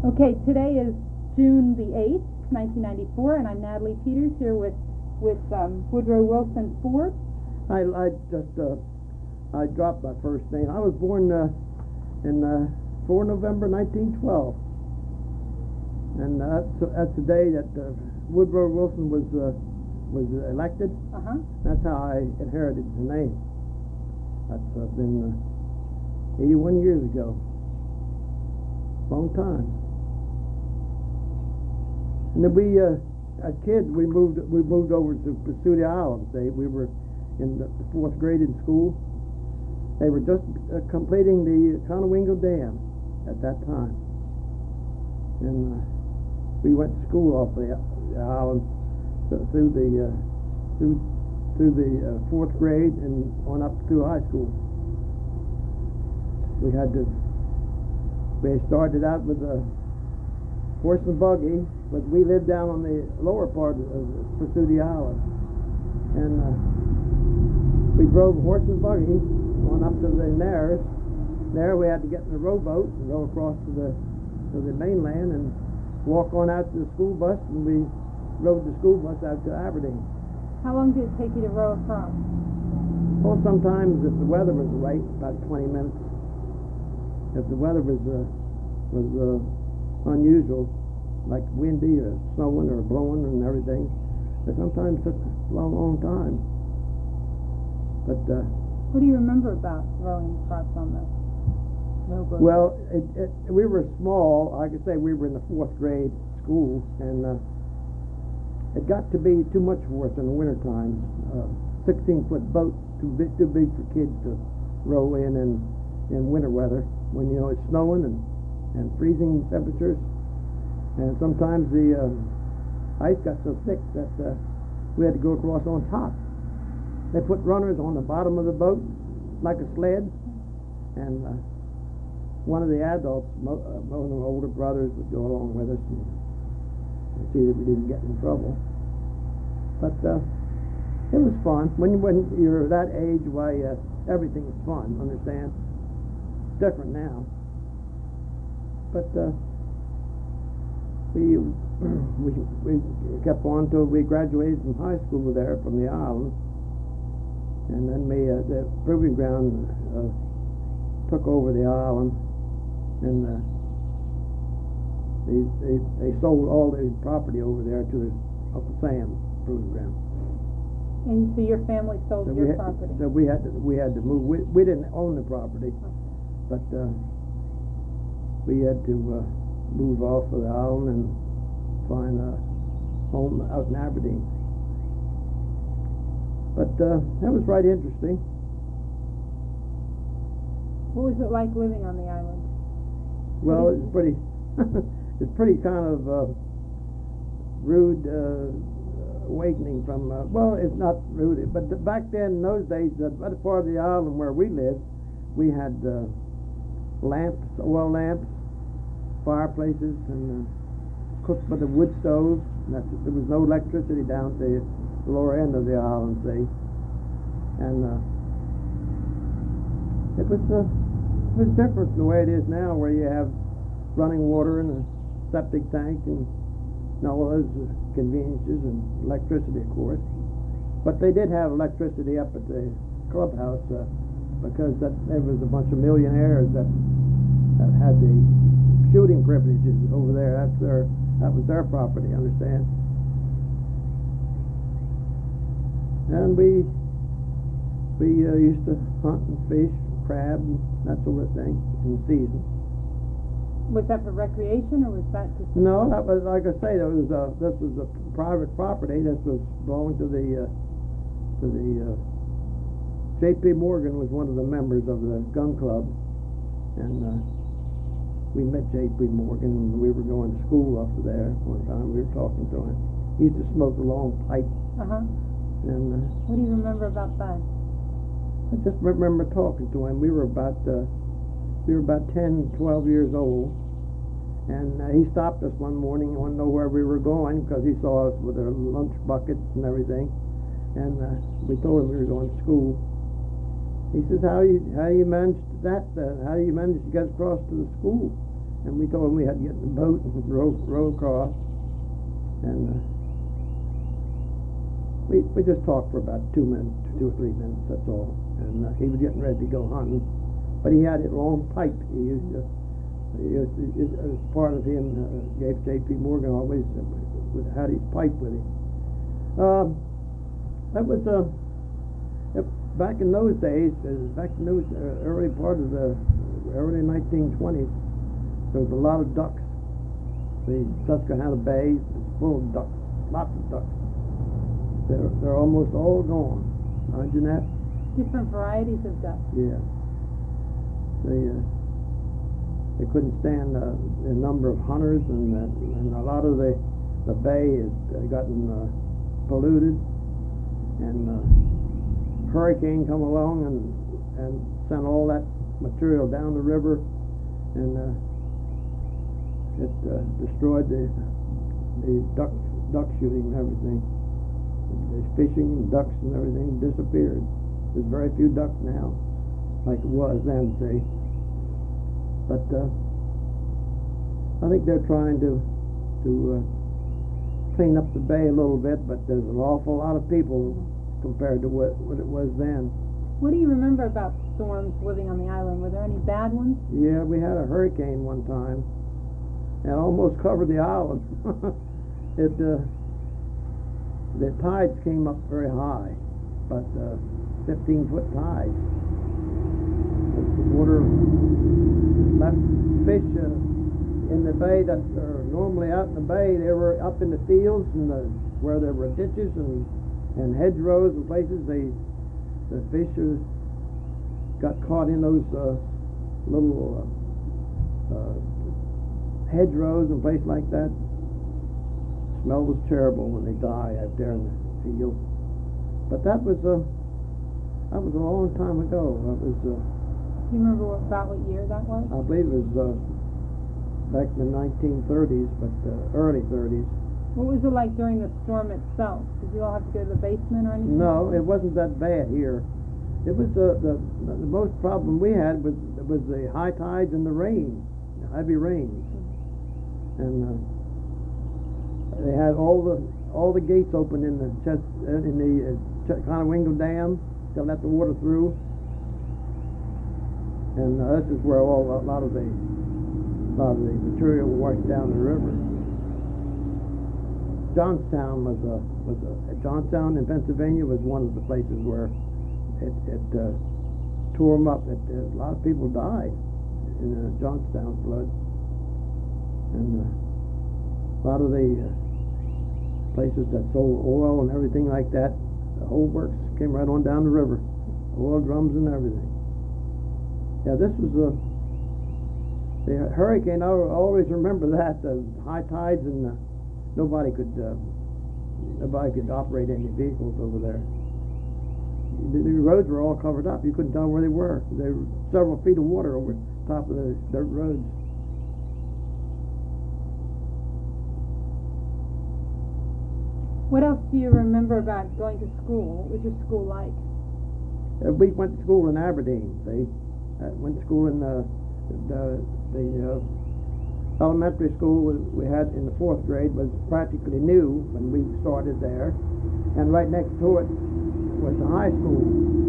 Okay, today is June the 8th, 1994, and I'm Natalie Peters here with Woodrow Wilson Ford. I dropped my first name. I was born in 4 November 1912, and that's the day that Woodrow Wilson was elected. That's how I inherited the name. That's been 81 years ago. Long time. And then we, as kids, we moved over to Pursuit Island. We were in the 4th grade in school. They were just completing the Conowingo Dam at that time, and we went to school off the island through the 4th grade and on up through high school. We started out with a horse and buggy, but we lived down on the lower part of Pursuit Island, and we drove horse and buggy on up to the Nares. There we had to get in a rowboat and go across to the mainland and walk on out to the school bus, and we rode the school bus out to Aberdeen. How long did it take you to row across? Well, sometimes if the weather was right, about 20 minutes. If the weather was unusual, like windy or snowing or blowing and everything, it sometimes took a long time. But what do you remember about rowing across on the rowboat? Well, we were small. Like I say, we were in the 4th grade school, and it got to be too much for us in the wintertime. 16-foot boat, too big for kids to row in winter weather, when it's snowing and freezing temperatures. And sometimes the ice got so thick that we had to go across on top. They put runners on the bottom of the boat like a sled, and one of the adults, one of the older brothers, would go along with us and see that we didn't get in trouble. But it was fun. When you're that age, why everything is fun, understand? It's different now. But we kept on till we graduated from high school there from the island, and then the proving ground took over the island, and they sold all the property over there to Uncle Sam proving ground. And so your family sold your property? So we had to move. We didn't own the property, but we had to move off of the island and find a home out in Aberdeen. But that was right interesting. What was it like living on the island? Well, it's pretty it's pretty kind of rude awakening from well, it's not rude, but back then in those days, the other part of the island where we lived, we had oil lamps, fireplaces, and cooked by the wood stove. There was no electricity down to the lower end of the island, see, and it was different from the way it is now, where you have running water and a septic tank and all those conveniences and electricity, of course. But they did have electricity up at the clubhouse because there was a bunch of millionaires that had the shooting privileges over there. That was their property, understand? And we used to hunt and fish, crab, and that sort of thing in the season. Was that for recreation, or was that just? No, that was, like I say, this was a private property. This was belonged to the J.P. Morgan was one of the members of the gun club, and we met J.P. Morgan when we were going to school up there one time. We were talking to him. He used to smoke a long pipe. And what do you remember about that? I just remember talking to him. We were about 10, 12 years old, and he stopped us one morning. He wanted to know where we were going because he saw us with our lunch buckets and everything, and we told him we were going to school. He says, how you managed that? How do you manage to get across to the school? and we told him we had to get in the boat and row across, and we just talked for about 2 minutes, 2 or 3 minutes, that's all. And he was getting ready to go hunting, but he had a long pipe. He used to, as part of him, J.P. Morgan always had his pipe with him. That was back in those days, back in those early part of the early 1920s. There was a lot of ducks. The Susquehanna Bay was full of ducks, lots of ducks. They're almost all gone, aren't you, Nat? Different varieties of ducks. Yeah. They couldn't stand the number of hunters, and a lot of the bay has gotten polluted, and hurricane come along and sent all that material down the river, and it destroyed the duck shooting and everything. The fishing and ducks and everything disappeared. There's very few ducks now, like it was then, see. But I think they're trying to clean up the bay a little bit, but there's an awful lot of people compared to what it was then. What do you remember about storms living on the island? Were there any bad ones? Yeah, we had a hurricane one time, and almost covered the island. The tides came up very high, but 15-foot tides. The water left fish in the bay that are normally out in the bay. They were up in the fields and where there were ditches and hedgerows and places. The fish got caught in those little hedgerows and places like that. The smell was terrible when they die out there in the field. But that was a long time ago. That was. Do you remember about what year that was? I believe it was back in the 1930s, but early 30s. What was it like during the storm itself? Did you all have to go to the basement or anything? No, it wasn't that bad here. It was the most problem we had was the high tides and the rain, the heavy rains, and they had all the gates open in the Conowingo Dam to let the water through, and this is where a lot of the material washed down the river. Johnstown Johnstown in Pennsylvania was one of the places where it tore them up. A lot of people died in the Johnstown flood, and a lot of the places that sold oil and everything like that, the whole works came right on down the river, oil drums and everything. Yeah, this was the hurricane. I always remember that, the high tides, and nobody could operate any vehicles over there. The roads were all covered up. You couldn't tell where they were. There were several feet of water over top of the dirt roads. What else do you remember about going to school? What was your school like? We went to school in Aberdeen. See, went to school in the elementary school we had in the 4th grade was practically new when we started there, and right next to it was the high school,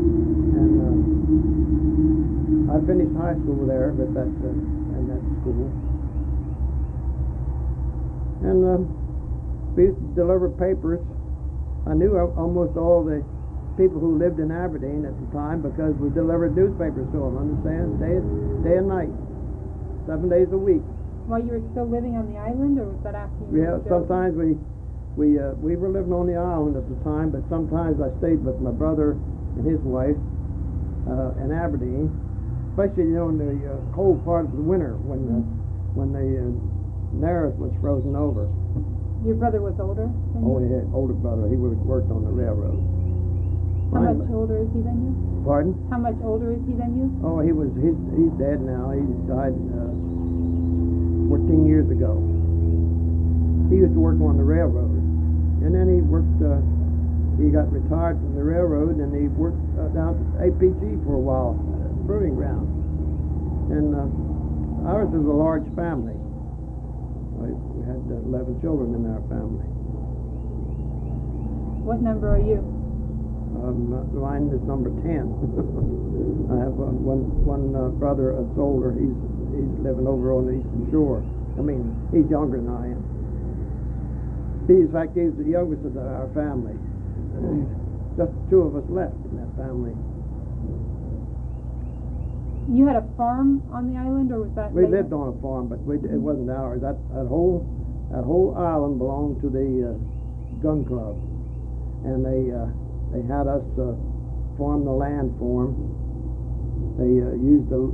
and I finished high school there with that in that school, and we used to deliver papers. I knew almost all the people who lived in Aberdeen at the time because we delivered newspapers to them, understand, day and night, 7 days a week. While you were still living on the island, or was that after you moved over? Sometimes we were living on the island at the time, but sometimes I stayed with my brother and his wife in Aberdeen, especially in the cold part of the winter when the Narrows was frozen over. Your brother was older than you? Oh, yeah, older brother. He worked on the railroad. How much older is he than you? Pardon? How much older is he than you? Oh, he's dead now. He died 14 years ago. He used to work on the railroad, and then he worked. He got retired from the railroad, and he worked down at APG for a while, proving ground. And Ours is a large family. We had 11 children in our family. What number are you? Mine is number 10. I have one brother that's older. He's living over on the Eastern Shore. I mean, he's younger than I am. In fact, he's the youngest of our family. Just two of us left in that family. You had a farm on the island, or was that? We later? lived on a farm, but it wasn't ours. That whole island belonged to the gun club, and they had us farm the land for them. They used the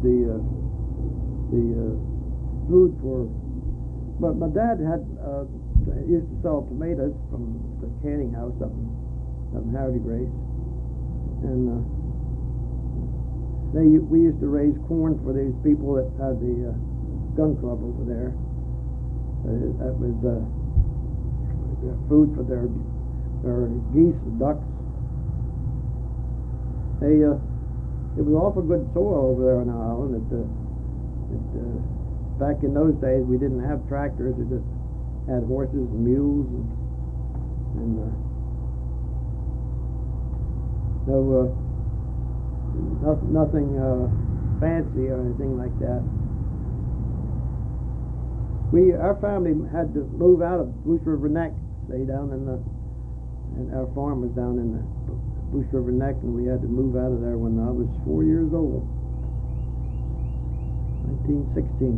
food for. But my dad used to sell tomatoes from the canning house up in Hardy Grace, and we used to raise corn for these people that had the gun club over there. That was food for their geese and ducks. It was awful good soil over there on the island. Back in those days, we didn't have tractors. We just had horses and mules and nothing fancy or anything like that. Our family had to move out of Bush River Neck, stay down and our farm was down in the Bush River Neck, and we had to move out of there when I was 4 years old, 1916.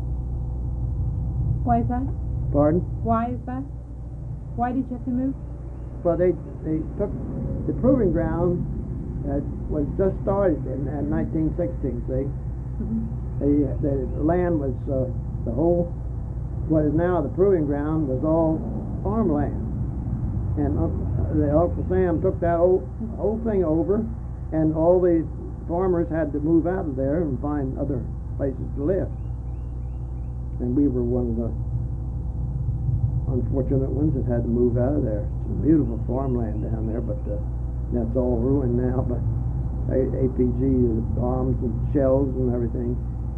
Why is that? Pardon? Why is that? Why did you have to move? Well, they took the proving ground was just started in 1916. See, the land was the whole. What is now the proving ground was all farmland, and Uncle Sam took that whole thing over, and all the farmers had to move out of there and find other places to live. And we were one of the unfortunate ones that had to move out of there. It's a beautiful farmland down there, but that's all ruined now by APG bombs and shells and everything.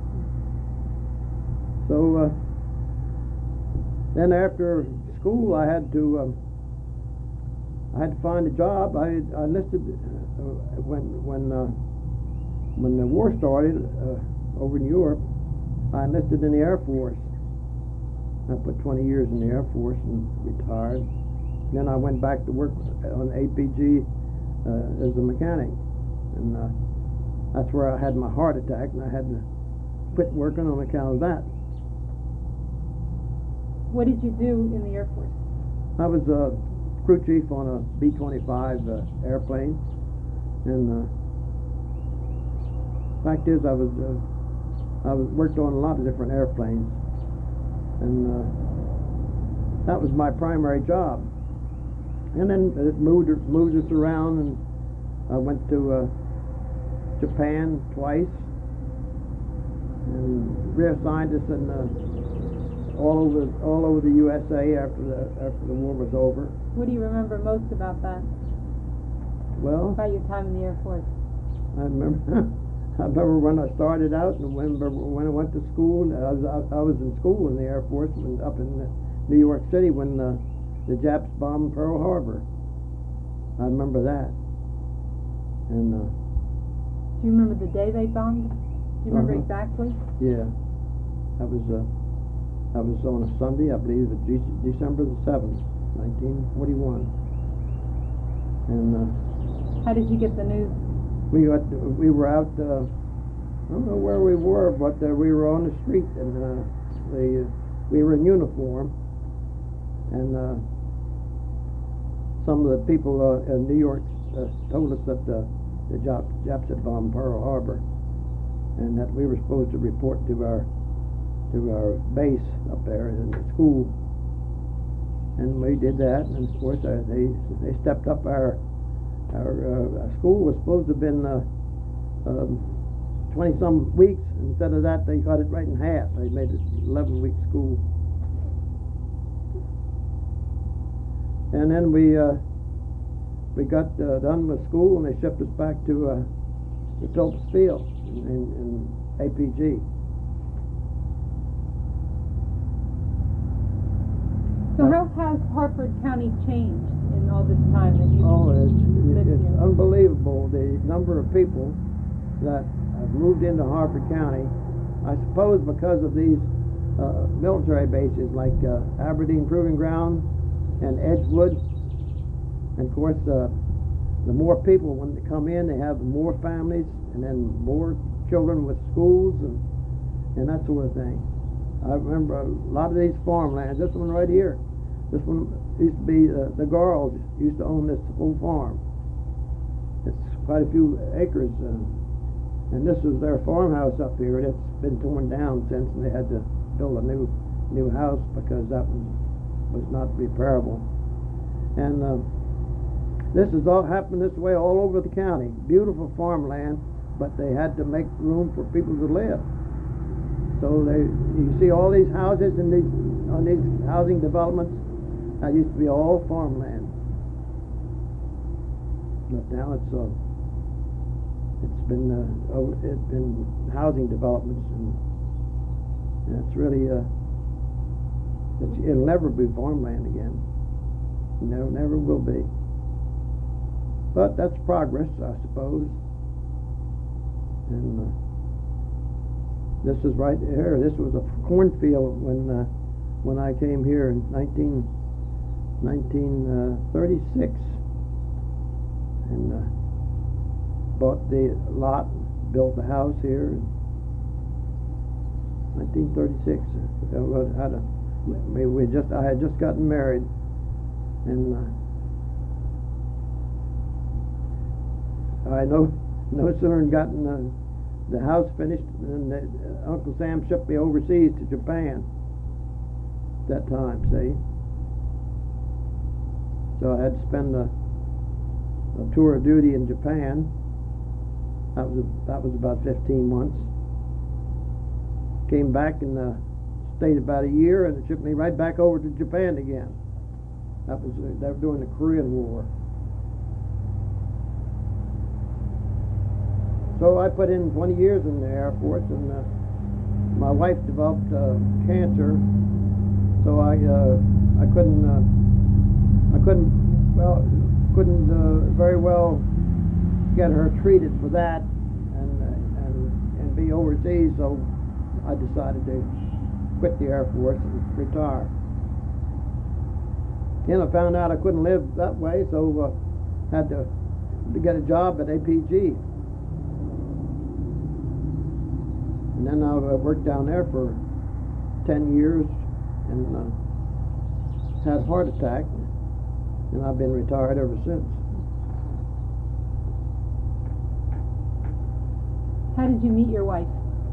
So then after school, I had to find a job. I enlisted when the war started over in Europe. I enlisted in the Air Force. I put 20 years in the Air Force and retired. Then I went back to work on APG as a mechanic, and that's where I had my heart attack, and I had to quit working on account of that. What did you do in the Air Force? I was a crew chief on a B-25 airplane, and fact is, I worked on a lot of different airplanes, and that was my primary job. And then it moved us around, and I went to Japan twice, and reassigned us in all over the USA after the war was over. What do you remember most about that? Well, about your time in the Air Force? I remember. I remember when I started out, and when I went to school. I was in school in the Air Force up in New York City when the Japs bombed Pearl Harbor. I remember that. And do you remember the day they bombed? Do you remember exactly? Yeah, I was on a Sunday, I believe, December the 7th, 1941. And how did you get the news? We were out. I don't know where we were, but we were on the street, and we were in uniform, and some of the people in New York told us that the Japs had bombed Pearl Harbor, and that we were supposed to report to our base up there in the school, and we did that. And of course, they stepped up our school was supposed to have been 20-some weeks. Instead of that, they cut it right in half. They made it 11-week school. And then we got done with school, and they shipped us back to Phillips Field in APG. has Harford County changed in all this time that you've lived it's here? unbelievable the number of people that have moved into Harford County. I suppose because of these military bases like Aberdeen Proving Ground and Edgewood, and of course the more people when they come in, they have more families and then more children with schools and that sort of thing. I remember a lot of these farmlands. This one right here, this one used to be the Garls used to own this whole farm. It's quite a few acres, and this was their farmhouse up here. It's been torn down since, and they had to build a new house because that one was not repairable. And this has all happened this way all over the county. Beautiful farmland, but they had to make room for people to live. So you see all these houses and on these housing developments that used to be all farmland, but now it's been housing developments, and it's really it'll never be farmland again. Never will be. But that's progress, I suppose. And this is right here. This was a cornfield when I came here in 1936, and bought the lot, built the house here in 1936. I had just gotten married, and I no sooner gotten the house finished and Uncle Sam shipped me overseas to Japan that time, see. So I had to spend a tour of duty in Japan. That was about 15 months. Came back and stayed about a year, and it shipped me right back over to Japan again. They were doing the Korean War. So I put in 20 years in the Air Force, and my wife developed cancer, so I couldn't very well get her treated for that and be overseas. So I decided to quit the Air Force and retire. Then I found out I couldn't live that way, so had to get a job at APG. And then I worked down there for 10 years and had a heart attack, and I've been retired ever since. How did you meet your wife?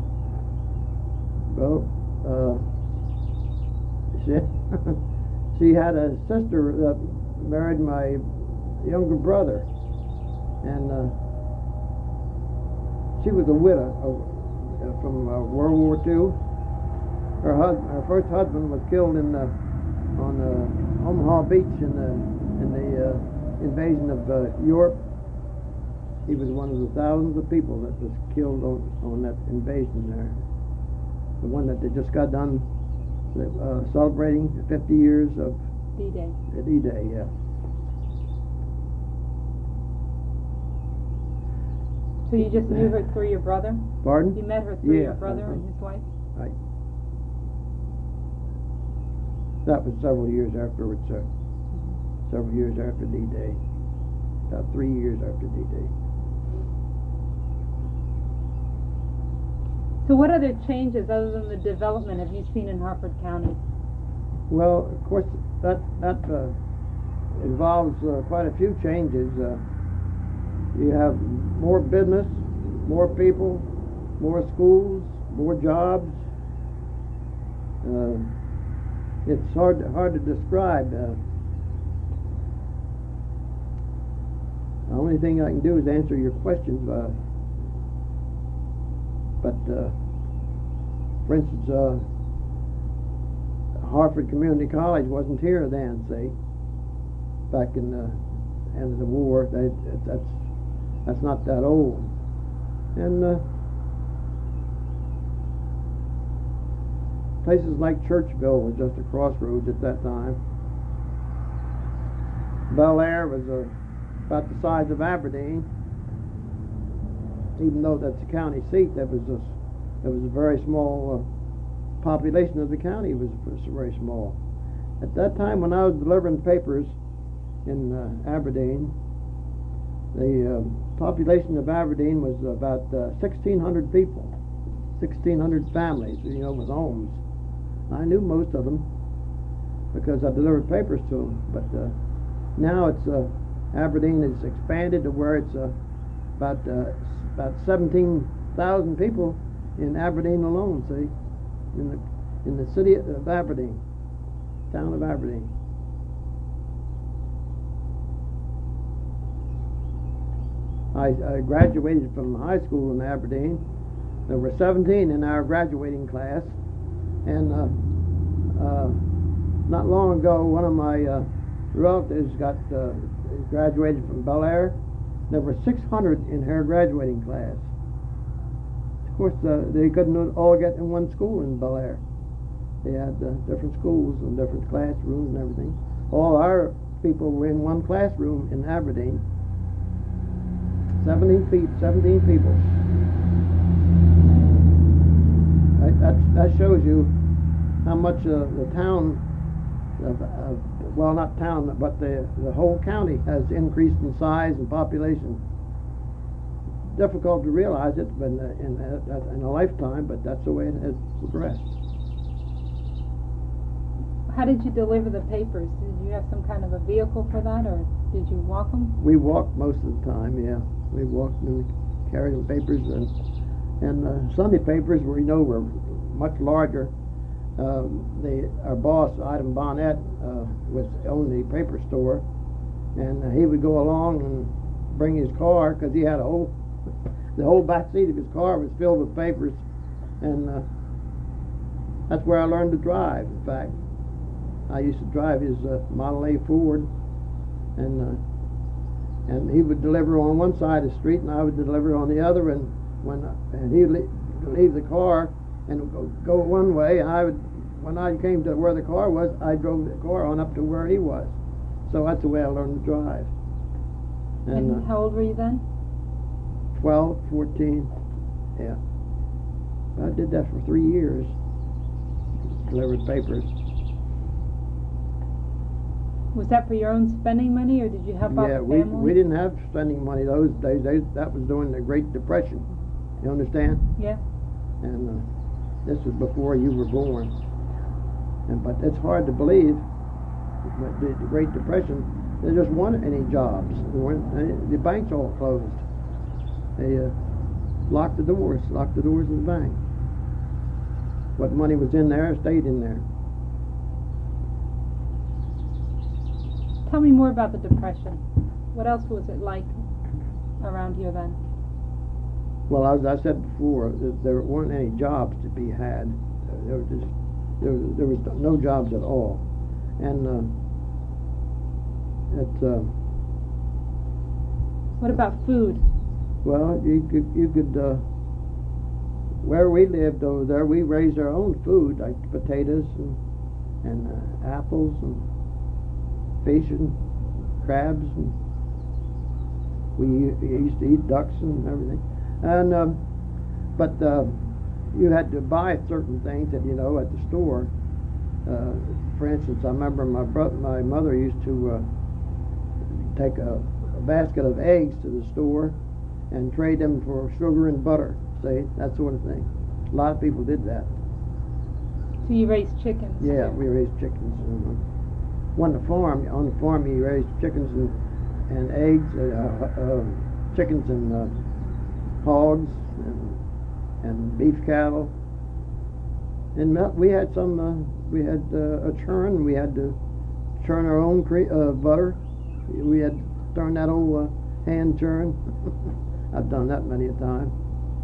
Well, she had a sister that married my younger brother, and she was a widow from World War II. Her first husband was killed on Omaha Beach in the invasion of Europe. He was one of the thousands of people that was killed on that invasion there. The one that they just got done celebrating 50 years of D-Day. D-Day, yeah. So you just knew her through your brother? Pardon? You met her through your brother and his wife? Right. That was several years afterwards, sir. Several years after D-Day. About 3 years after D-Day. So what other changes other than the development have you seen in Harford County? Well, of course, that involves quite a few changes. You have more business, more people, more schools, more jobs. It's hard to describe. The only thing I can do is answer your questions. But for instance, Harford Community College wasn't here then, see, back in the end of the war. That's not that old. And places like Churchville was just a crossroads at that time. Bel Air was about the size of Aberdeen. Even though that's the county seat, there was a very small population of the county was very small. At that time, when I was delivering papers in Aberdeen, the population of Aberdeen was about 1,600 people, 1,600 families, with homes. I knew most of them because I delivered papers to them. But now it's Aberdeen has expanded to where it's about 17,000 people in Aberdeen alone. See, in the city of Aberdeen, town of Aberdeen. I graduated from high school in Aberdeen. There were 17 in our graduating class, and not long ago, one of my relatives graduated from Bel Air. There were 600 in her graduating class. Of course, they couldn't all get in one school in Bel Air. They had different schools and different classrooms and everything. All our people were in one classroom in Aberdeen. 17 people. That shows you how much the town, well, not town, but the whole county has increased in size and population. Difficult to realize it, but in a lifetime, but that's the way it has progressed. How did you deliver the papers? Did you have some kind of a vehicle for that, or did you walk them? We walked most of the time, yeah. We walked and we carried the papers, and Sunday papers were much larger. Our boss, Item Bonnet, owned the paper store, and he would go along and bring his car because he had the whole back seat of his car was filled with papers, and that's where I learned to drive. In fact, I used to drive his Model A Ford, and he would deliver on one side of the street, and I would deliver on the other. And he would leave the car and go one way, and when I came to where the car was, I drove the car on up to where he was. So that's the way I learned to drive. And how old were you then? 12, 14, yeah. I did that for 3 years. Delivered papers. Was that for your own spending money, or did you help out the family? Yeah, we didn't have spending money those days. That was during the Great Depression. You understand? Yeah. And this was before you were born. But it's hard to believe. But the Great Depression, there just weren't any jobs. The banks all closed. They locked the doors of the bank. What money was in there stayed in there. Tell me more about the Depression. What else was it like around here then? Well, as I said before, there weren't any jobs to be had. There was no jobs at all, and what about food? Well, you could where we lived over there, we raised our own food, like potatoes and apples and fish and crabs, and we used to eat ducks and everything. And but you had to buy certain things at the store. For instance, I remember my mother used to take a basket of eggs to the store and trade them for sugar and butter. See, that sort of thing. A lot of people did that. So you raised chickens? Yeah, we raised chickens. On the farm you raised chickens and eggs, chickens and hogs and beef cattle. And we had a churn. We had to churn our own butter. We had to turn that old hand churn. I've done that many a time.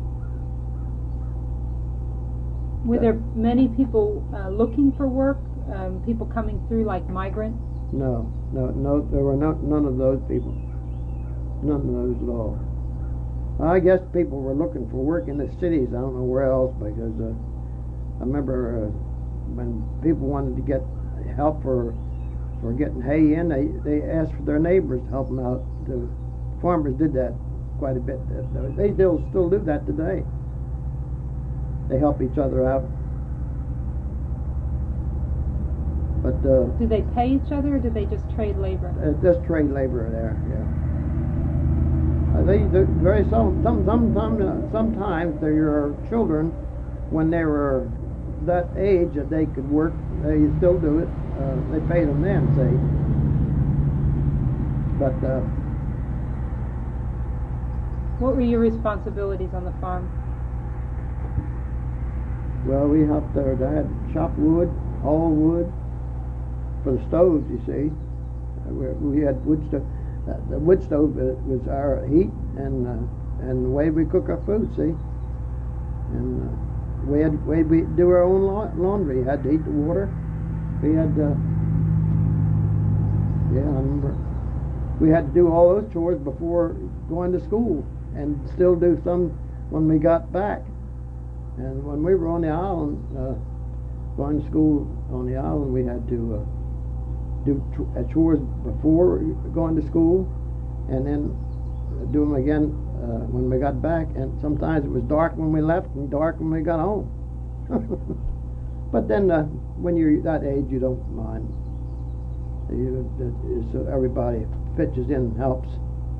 Were there many people looking for work? People coming through like migrants? No. There were none of those people. None of those at all. I guess people were looking for work in the cities. I don't know where else, because I remember when people wanted to get help for for getting hay in, they asked for their neighbors to help them out. The farmers did that quite a bit. They still do that today. They help each other out. But do they pay each other, or do they just trade labor? Just trade labor there, yeah. They do very sometimes their children, when they were that age that they could work, they still do it. They pay them then, say. But what were your responsibilities on the farm? Well, we helped there. I had chop wood, haul wood for the stoves. You see, we had wood stove. The wood stove was our heat and the way we cook our food. See, and we do our own laundry. Had to heat the water. We had I remember we had to do all those chores before going to school, and still do some when we got back. And when we were on the island, going to school on the island, we had to do chores before going to school, and then do them again when we got back. And sometimes it was dark when we left and dark when we got home. But then when you're that age, you don't mind. So everybody pitches in and helps.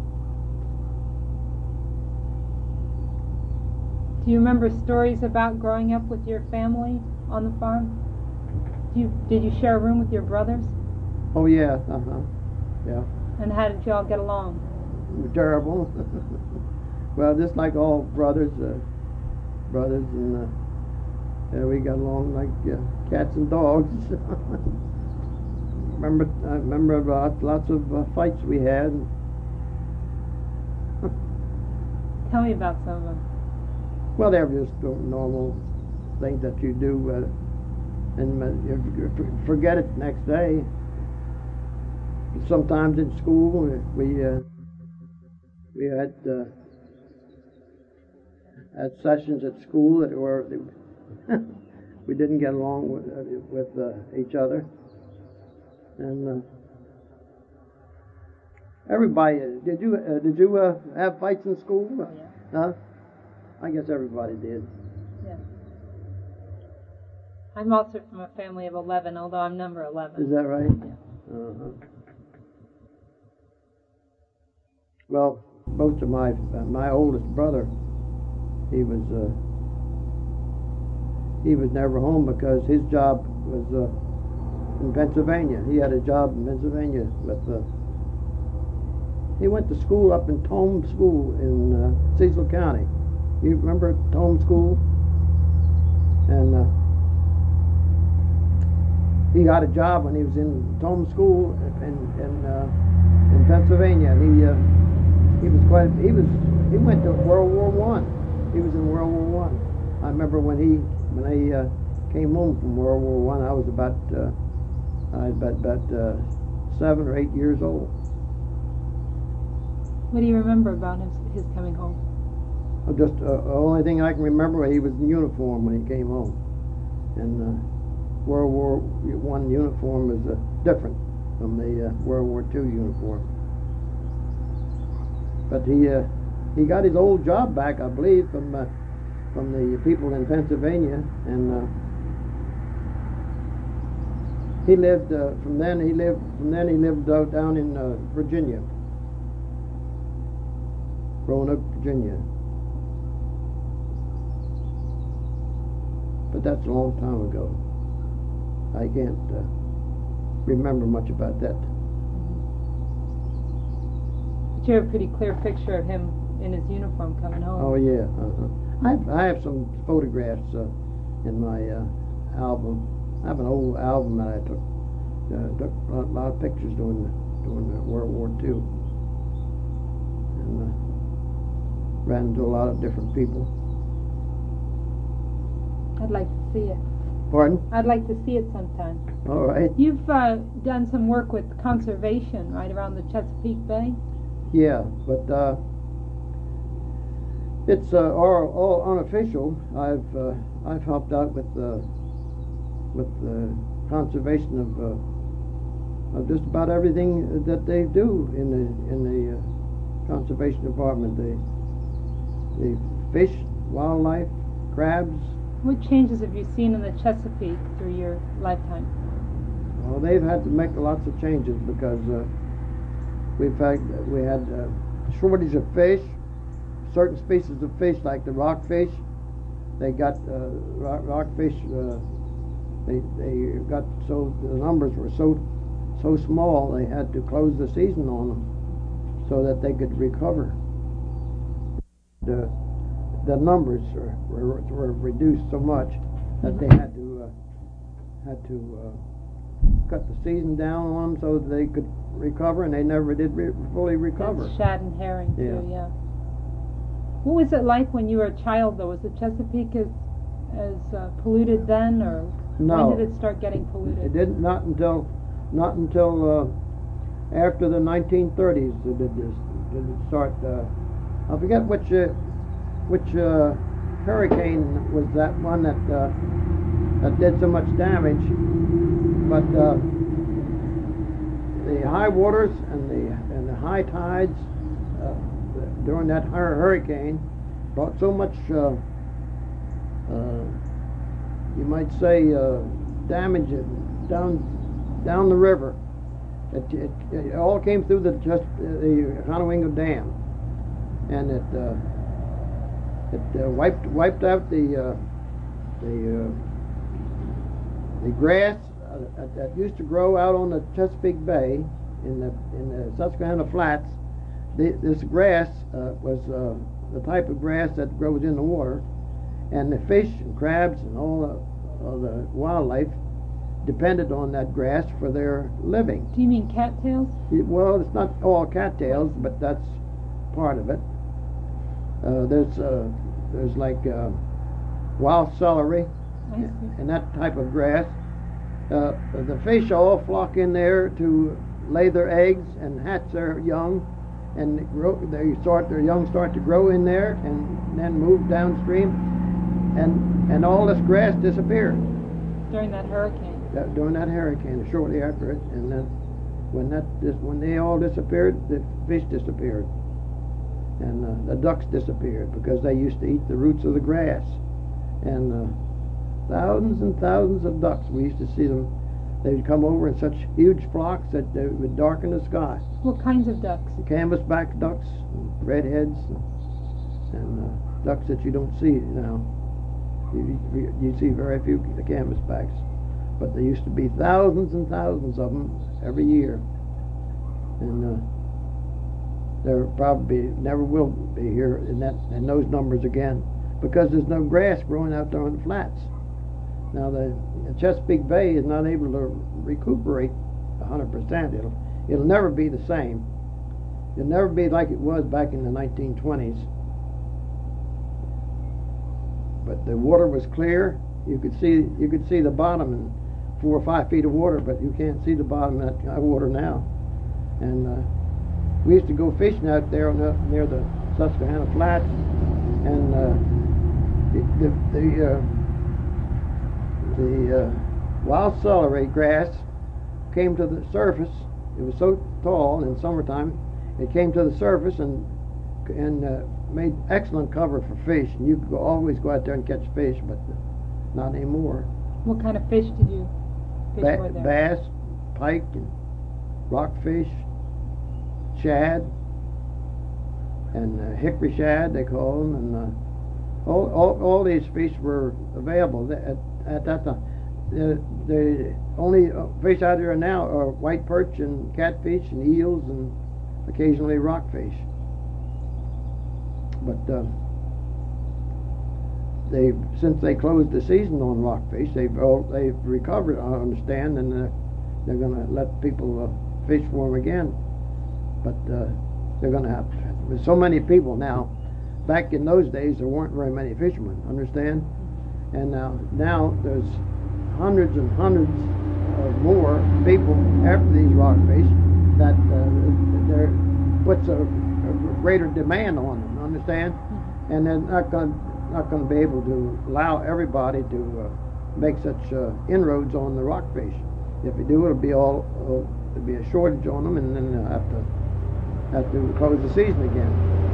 Do you remember stories about growing up with your family on the farm? Did you share a room with your brothers? Oh yeah, yeah. And how did you all get along? Terrible. Well, just like all brothers, and we got along like cats and dogs. I remember about lots of fights we had. Tell me about some of them. Well, they were just normal things that you do, and you forget it the next day. Sometimes in school, we had sessions at school that were we didn't get along with each other, and everybody. Did you have fights in school? Oh, yeah. Huh? I guess everybody did. Yeah. I'm also from a family of 11, although I'm number 11. Is that right? Yeah. Uh-huh. Well, most of my oldest brother, he was never home because his job was in Pennsylvania. He had a job in Pennsylvania with. He went to school up in Tome School in Cecil County. You remember Tome School? And he got a job when he was in Tome School in Pennsylvania. And he went to World War I. He was in World War I. I remember when he came home from World War I was about 7 or 8 years old. What do you remember about his coming home? Just the only thing I can remember, he was in uniform when he came home, and World War I uniform was different from the World War II uniform. But he got his old job back, I believe, from the people in Pennsylvania, and he lived from then he lived down in Virginia, Roanoke, Virginia. But that's a long time ago. I can't remember much about that. But you have a pretty clear picture of him in his uniform coming home. Oh yeah. I have some photographs in my album. I have an old album that I took a lot of pictures during World War II, and ran into a lot of different people. I'd like to see it. Pardon? I'd like to see it sometime. All right. You've done some work with conservation right around the Chesapeake Bay? Yeah, but it's all unofficial. I've helped out with the conservation of just about everything that they do in the conservation department. The fish, wildlife, crabs. What changes have you seen in the Chesapeake through your lifetime? Well, they've had to make lots of changes because we had shortage of fish. Certain species of fish, like the rockfish, they got rockfish. They got so the numbers were so small they had to close the season on them so that they could recover. The numbers were reduced so much that they had to cut the season down on them so that they could recover, and they never did fully recover. That's shad and herring too, yeah. What was it like when you were a child, though? Was the Chesapeake as polluted then, or no, when did it start getting polluted? It didn't. Not until after the 1930s did it start. I forget which hurricane was that one that did so much damage, but the high waters and the high tides during that hurricane brought so much, you might say, damage down the river. It all came through the Conowingo Dam, and it wiped out the grass that used to grow out on the Chesapeake Bay in the Susquehanna Flats. This grass was the type of grass that grows in the water, and the fish and crabs and all the wildlife depended on that grass for their living. Do you mean cattails? Well, it's not all cattails, but that's part of it. There's like wild celery and that type of grass. The fish all flock in there to lay their eggs and hatch their young, and their young start to grow in there and then move downstream, and all this grass disappeared during that hurricane. During that hurricane, shortly after it, and then when they all disappeared, the fish disappeared, and the ducks disappeared because they used to eat the roots of the grass, and thousands and thousands of ducks. We used to see them. They'd come over in such huge flocks that they would darken the sky. What kinds of ducks? Canvasback ducks, redheads, and ducks that you don't see now. You see very few the canvasbacks, but there used to be thousands and thousands of them every year, and there probably never will be here in those numbers again because there's no grass growing out there on the flats. Now the Chesapeake Bay is not able to recuperate 100%. It'll never be the same. It'll never be like it was back in the 1920s. But the water was clear. You could see the bottom in 4 or 5 feet of water, but you can't see the bottom of that kind of water now. And we used to go fishing out there near the Susquehanna Flats, and the wild celery grass came to the surface. It was so tall in summertime, it came to the surface and made excellent cover for fish. And you could always go out there and catch fish, but not anymore. What kind of fish did you fish for there? Bass, pike, and rockfish, shad, and hickory shad they call them, and all these fish were available at that time. The only fish out there now are white perch and catfish and eels and occasionally rockfish. But since they closed the season on rockfish, they've recovered, I understand, and they're going to let people fish for them again. But they're going to have, with so many people now. Back in those days, there weren't very many fishermen, understand? And now there's hundreds and hundreds of more people after these rockfish that there puts a greater demand on them, understand? And they're not going to be able to allow everybody to make such inroads on the rockfish. If you do, it'll be a shortage on them, and then they'll have to close the season again.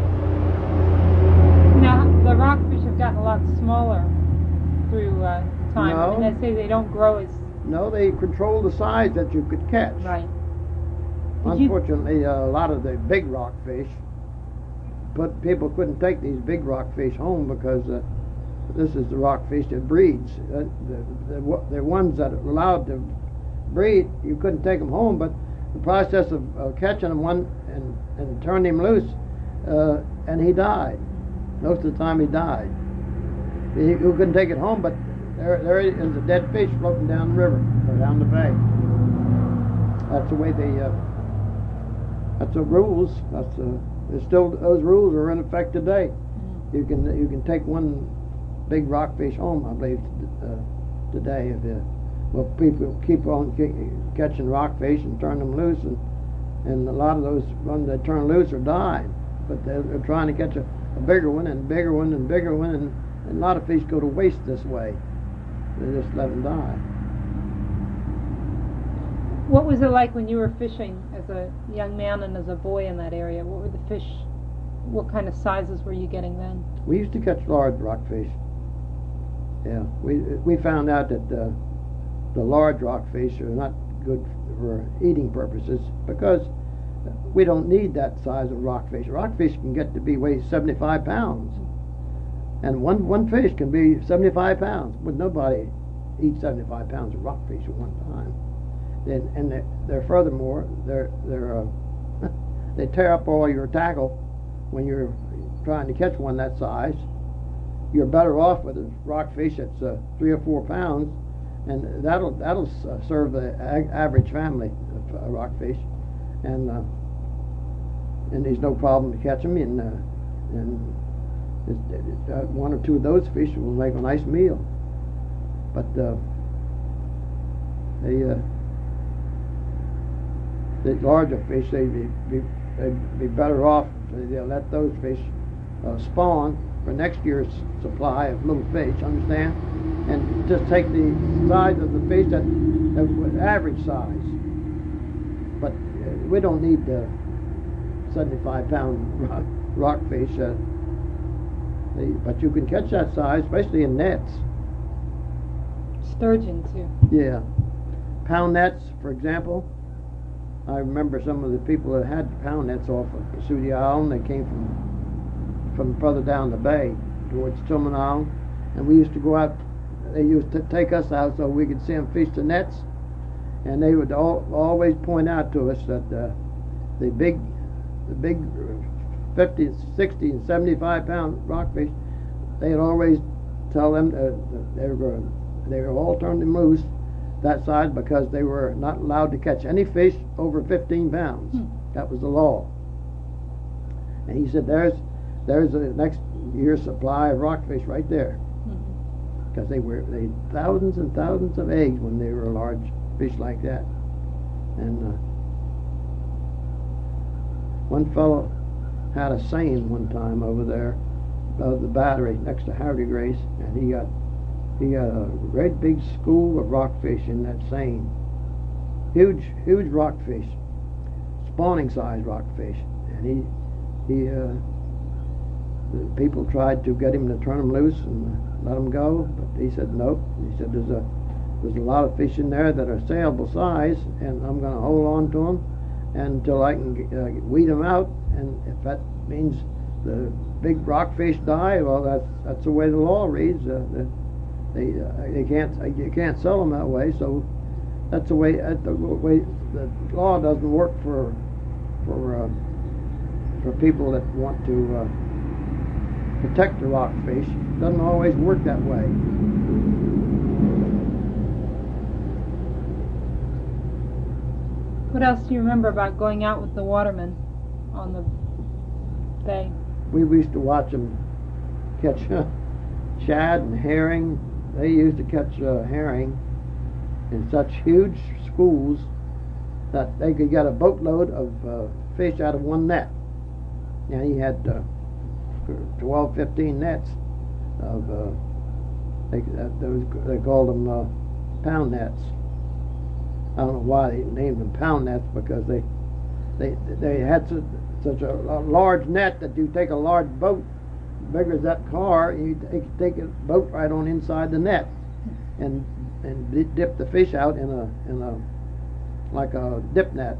Now, the rockfish have gotten a lot smaller through time. No. I mean, they say they don't grow as... No, they control the size that you could catch. Right. Unfortunately, a lot of the big rockfish, people couldn't take these big rockfish home because this is the rockfish that breeds. The ones that are allowed to breed, you couldn't take them home, but the process of catching one and turning him loose, and he died. Most of the time he died. You couldn't take it home, but there is a dead fish floating down the river or down the bay. That's the way that's the rules. There's still, those rules are in effect today. You can take one big rockfish home, I believe, today. Well, people keep on catching rockfish and turn them loose, and a lot of those ones that turn loose are dying. But they're trying to catch a bigger one and bigger one and bigger one, and a lot of fish go to waste this way. They just let them die. What was it like when you were fishing as a young man and as a boy in that area? What were the fish? What kind of sizes were you getting then? We used to catch large rockfish. Yeah, we found out that the large rockfish are not good for eating purposes because we don't need that size of rockfish. Rockfish can get to weigh 75 pounds, and one fish can be 75 pounds. But nobody eats 75 pounds of rockfish at one time. And they're furthermore they tear up all your tackle when you're trying to catch one that size. You're better off with a rockfish that's 3 or 4 pounds, and that'll serve the average family of rockfish, and there's no problem to catch them, and one or two of those fish will make a nice meal. But the larger fish, they'd be better off. They'll let those fish spawn for next year's supply of little fish, understand? And just take the size of the fish that average size. But we don't need 75-pound rockfish. But you can catch that size, especially in nets. Sturgeon too. Yeah, pound nets, for example. I remember some of the people that had pound nets off of Pursuit Island. They came from further down the bay towards Tillman Island, and we used to go out. They used to take us out so we could see them fish the nets, and they would always point out to us that the big 50, 60, and 75-pound rockfish, they'd always tell them they were all turned them loose that size because they were not allowed to catch any fish over 15 pounds. That was the law. And he said, there's the next year's supply of rockfish right there. Because they had thousands and thousands of eggs when they were large fish like that. And one fellow had a seine one time over there above the battery next to Hardy Grace, and he got a great big school of rockfish in that seine. Huge rockfish, spawning size rockfish. And the people tried to get him to turn them loose and let them go, but he said nope. He said there's a lot of fish in there that are saleable size, and I'm going to hold on to them until I can weed them out. And if that means the big rockfish die, well, that's the way the law reads. You can't sell them that way. So that's the way. The law doesn't work for people that want to protect the rockfish. It doesn't always work that way. What else do you remember about going out with the watermen on the bay? We used to watch them catch shad and herring. They used to catch herring in such huge schools that they could get a boatload of fish out of one net. And he had 12, 15 nets of they called them pound nets. I don't know why they named them pound nets, because they had such a large net that you take a large boat, bigger as that car, and you take a boat right on inside the net, and dip the fish out in a like a dip net,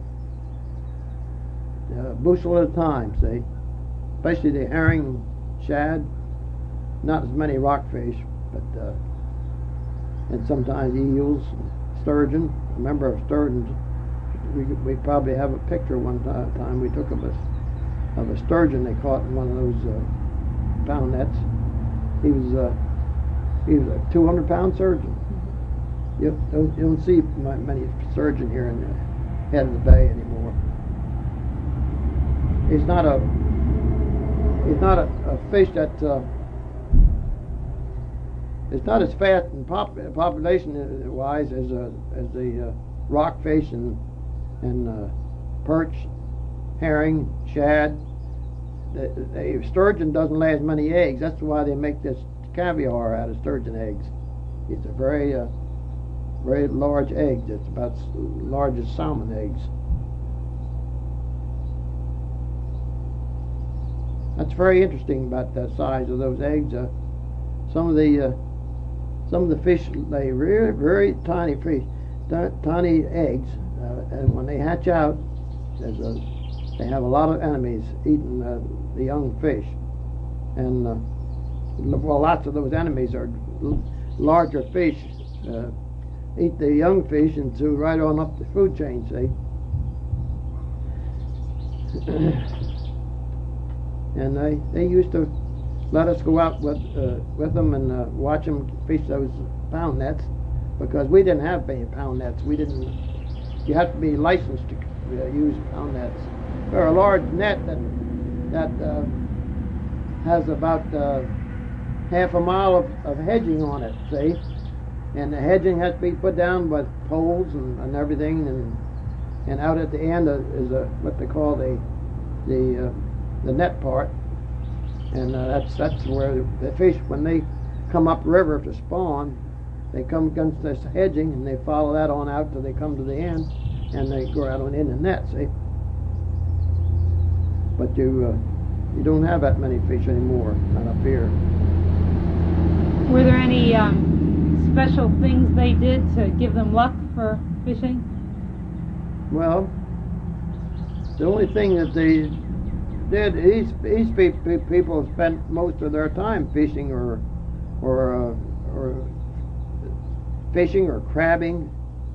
a bushel at a time. See, especially the herring, shad, not as many rockfish, but and sometimes eels, sturgeon. Remember sturgeons? We probably have a picture one time we took of a sturgeon they caught in one of those pound nets. He was a 200-pound sturgeon. You don't see many sturgeon here in the head of the bay anymore. It's not a fish that it's not as fast in population wise as the rockfish and perch, herring, shad. The sturgeon doesn't lay as many eggs. That's why they make this caviar out of sturgeon eggs. It's a very large egg. It's about as large as salmon eggs. That's very interesting about the size of those eggs. Some of the fish lay very tiny tiny eggs, and when they hatch out, they have a lot of enemies eating the young fish, and lots of those enemies are larger fish. Eat the young fish and so right on up the food chain, see. And they used to let us go out with them and watch them fish those pound nets, because we didn't have any pound nets. You have to be licensed to use pound nets. They're a large net that has about half a mile of hedging on it, see. And the hedging has to be put down with poles and everything, and out at the end is what they call the net part, and that's where the fish, when they come up river to spawn, they come against this hedging and they follow that on out till they come to the end, and they go out on in the net, see. But you don't have that many fish anymore, not up here. Were there any special things they did to give them luck for fishing? Well, the only thing that they did, these people spent most of their time fishing or fishing or crabbing.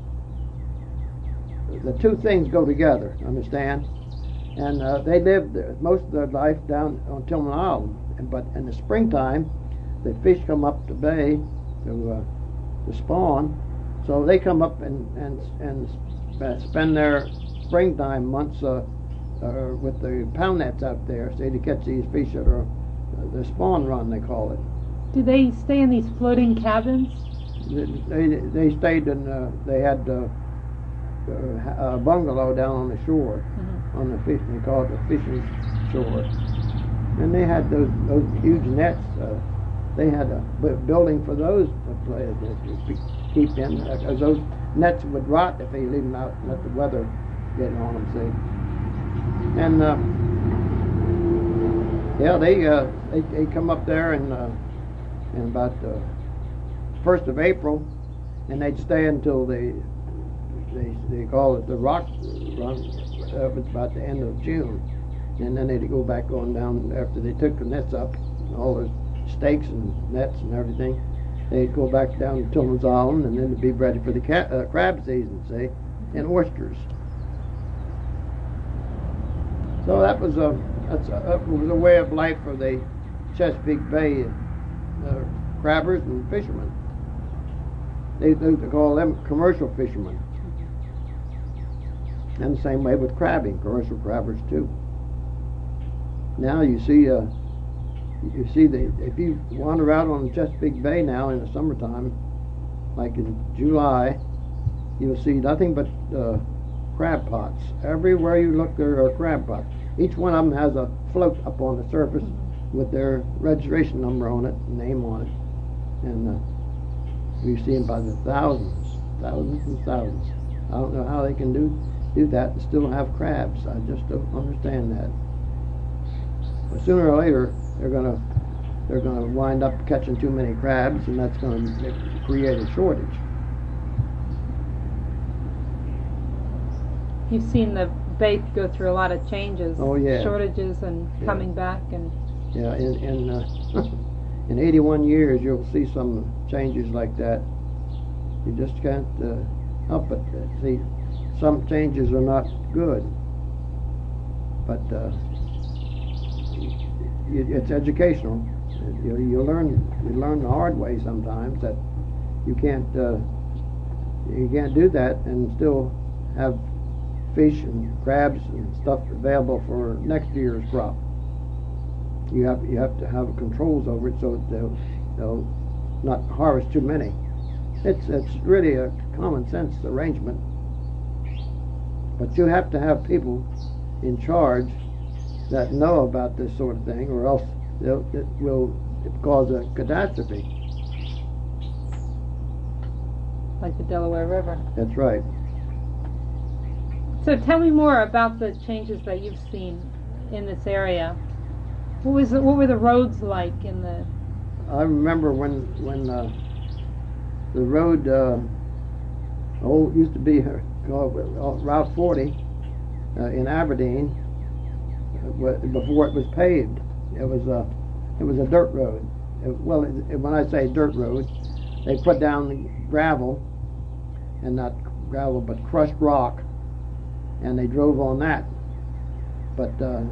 The two things go together, understand? And they lived most of their life down on Tillman Island. But in the springtime, the fish come up the bay to spawn, so they come up and spend their springtime months with the pound nets out there, say, to catch these fish that are the spawn run, they call it. Do they stay in these floating cabins? They stayed in. They had a bungalow down on the shore, on the fish. They call it the fishing shore, and they had those huge nets. They had a building for those to keep in, because those nets would rot if they leave them out and let the weather get on them, see. And they come up there in about the 1st of April, and they'd stay until they call it the rock run. It's about the end of June, and then they'd go back on down after they took the nets up, all the stakes and nets and everything. They'd go back down to Tillman's Island, and then to be ready for the crab season, see, and oysters. So that was a way of life for the Chesapeake Bay crabbers and fishermen. They used to call them commercial fishermen. And the same way with crabbing, commercial crabbers too. Now you see if you wander out on the Chesapeake Bay now in the summertime, like in July, you'll see nothing but crab pots. Everywhere you look, there are crab pots. Each one of them has a float up on the surface with their registration number on it, name on it, and you see them by the thousands and thousands. I don't know how they can do that and still have crabs. I just don't understand that. But sooner or later, they're gonna wind up catching too many crabs, and that's gonna create a shortage. You've seen the bait go through a lot of changes. Oh, yeah. Shortages and coming back and. Yeah, in 81 years, you'll see some changes like that. You just can't help it. See, some changes are not good, but it's educational. You learn the hard way sometimes that you can't do that and still have fish and crabs and stuff available for next year's crop. You have to have controls over it so that they'll not harvest too many. It's really a common sense arrangement, but you have to have people in charge that know about this sort of thing, or else it will cause a catastrophe. Like the Delaware River. That's right. So tell me more about the changes that you've seen in this area. What were the roads like in the? I remember when the road used to be called Route 40 in Aberdeen before it was paved. It was a dirt road. When I say dirt road, they put down gravel, and not gravel but crushed rock, and they drove on that. But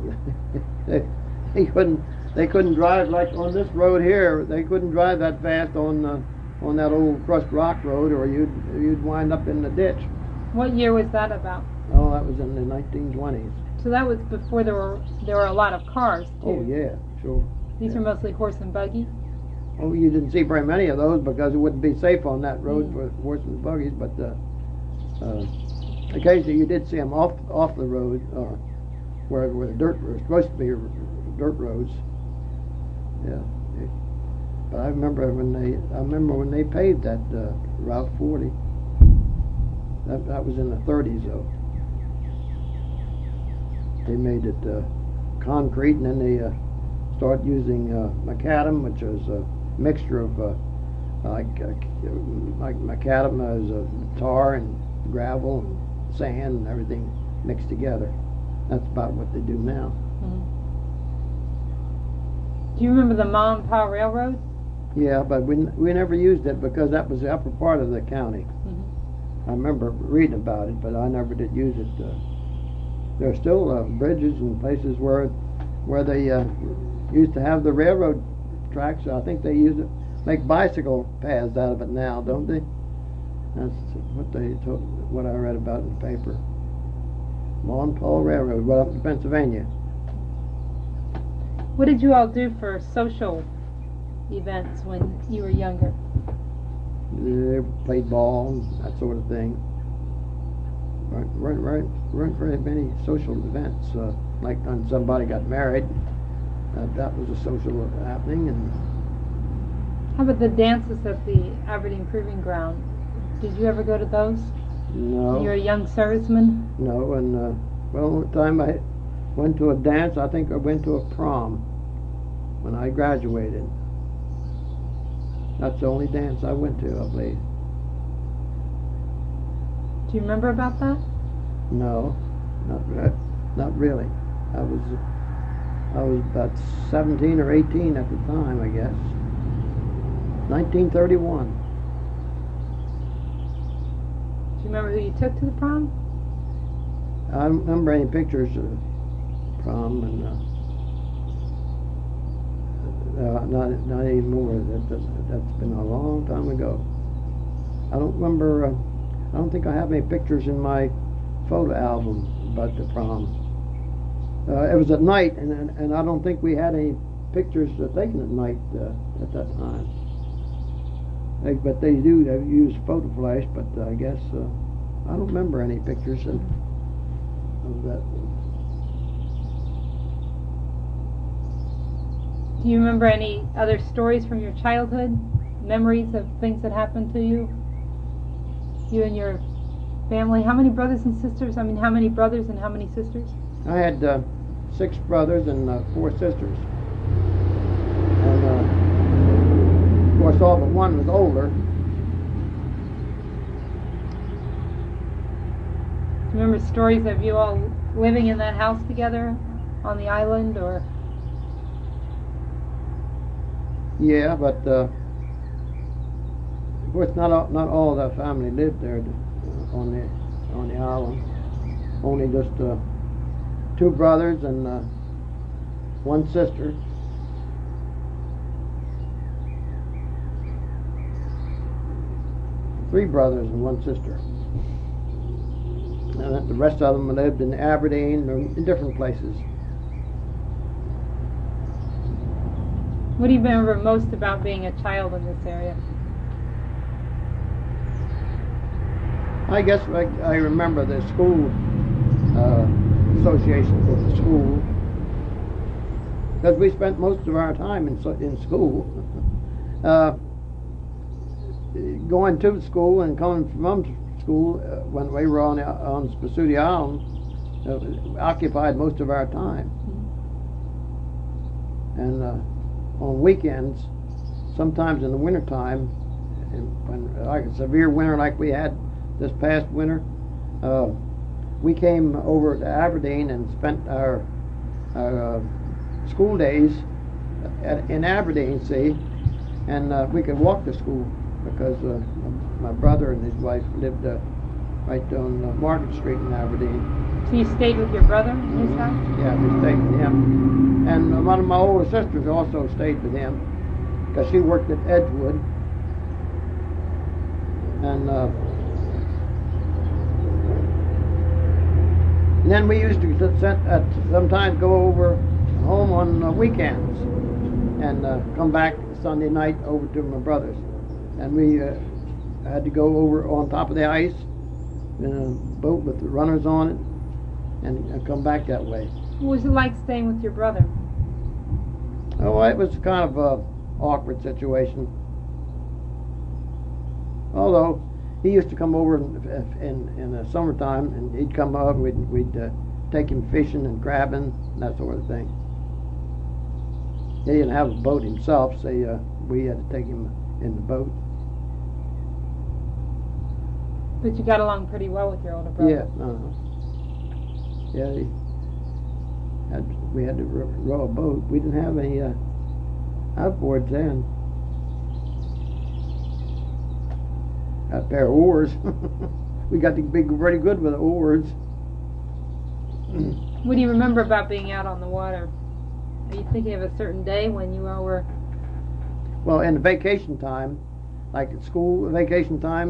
they couldn't drive like on this road here. They couldn't drive that fast on that old crushed rock road, or you'd wind up in the ditch. What year was that about? Oh, that was in the 1920s. So that was before there were a lot of cars too. Oh yeah, sure. These were mostly horse and buggy. Oh, you didn't see very many of those because it wouldn't be safe on that road for horses and buggies. But occasionally you did see them off the road, where the dirt was supposed to be dirt roads. Yeah. But I remember when they paved that Route 40. That was in the 30s though. They made it concrete, and then they started using macadam, which is a mixture of like macadam as tar and gravel and sand and everything mixed together. That's about what they do now. Mm-hmm. Do you remember the Ma and Pa Railroad? Yeah, but we never used it because that was the upper part of the county. Mm-hmm. I remember reading about it, but I never did use it. There are still bridges and places where they used to have the railroad tracks. I think they use it, make bicycle paths out of it now, don't they? That's what I read about in the paper. Ma and Pa Railroad, right up to Pennsylvania. What did you all do for social events when you were younger? They played ball and that sort of thing. Weren't very many social events. Like when somebody got married, that was a social happening. And how about the dances at the Aberdeen Proving Ground? Did you ever go to those? No. You're a young serviceman? No, and one time I went to a dance. I think I went to a prom when I graduated. That's the only dance I went to, I believe. Do you remember about that? No, not really. I was about 17 or 18 at the time, I guess. 1931. Do you remember who you took to the prom? I don't remember any pictures of the prom, and not anymore. That's been a long time ago. I don't remember. I don't think I have any pictures in my photo album about the prom. It was at night, and I don't think we had any pictures taken at night at that time. But they do use photo flash. But I guess I don't remember any pictures of that. Do you remember any other stories from your childhood? Memories of things that happened to you? You and your family. How many brothers and sisters? I mean, how many brothers and how many sisters? I had 6 brothers and 4 sisters. And of course, all but one was older. Do you remember stories of you all living in that house together on the island, or? Yeah, but of course, not all of the family lived there on the island. Only just 2 brothers and 1 sister. Three brothers and 1 sister. And the rest of them lived in Aberdeen or in different places. What do you remember most about being a child in this area? I guess I remember the school association with the school, because we spent most of our time in school. Going to school and coming from school when we were on Spasudi Island occupied most of our time. And on weekends, sometimes in the wintertime, when like a severe winter like we had this past winter, we came over to Aberdeen and spent our school days in Aberdeen, see, and we could walk to school because my brother and his wife lived right on Market Street in Aberdeen. So you stayed with your brother in his house? Yeah, we stayed with him. And one of my older sisters also stayed with him because she worked at Edgewood. And then we used to sometimes go over home on weekends and come back Sunday night over to my brother's. And we had to go over on top of the ice in a boat with the runners on it and come back that way. What was it like staying with your brother? Oh, it was kind of an awkward situation. Although he used to come over in the summertime, and he'd come up, and we'd take him fishing and crabbing, and that sort of thing. He didn't have a boat himself, so we had to take him in the boat. But you got along pretty well with your older brother. Yeah, we had to row a boat. We didn't have any outboards then. Got a pair of oars. We got to be pretty good with the oars. What do you remember about being out on the water? Are you thinking of a certain day when you all were? Well, in the vacation time, like at school vacation time,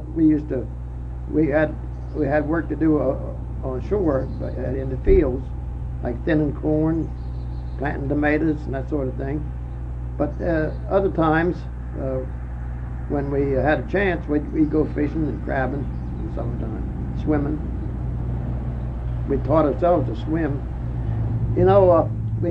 we had work to do on shore in the fields, like thinning corn, planting tomatoes, and that sort of thing. But other times, when we had a chance, we'd go fishing and crabbing in the summertime, swimming. We taught ourselves to swim. You know,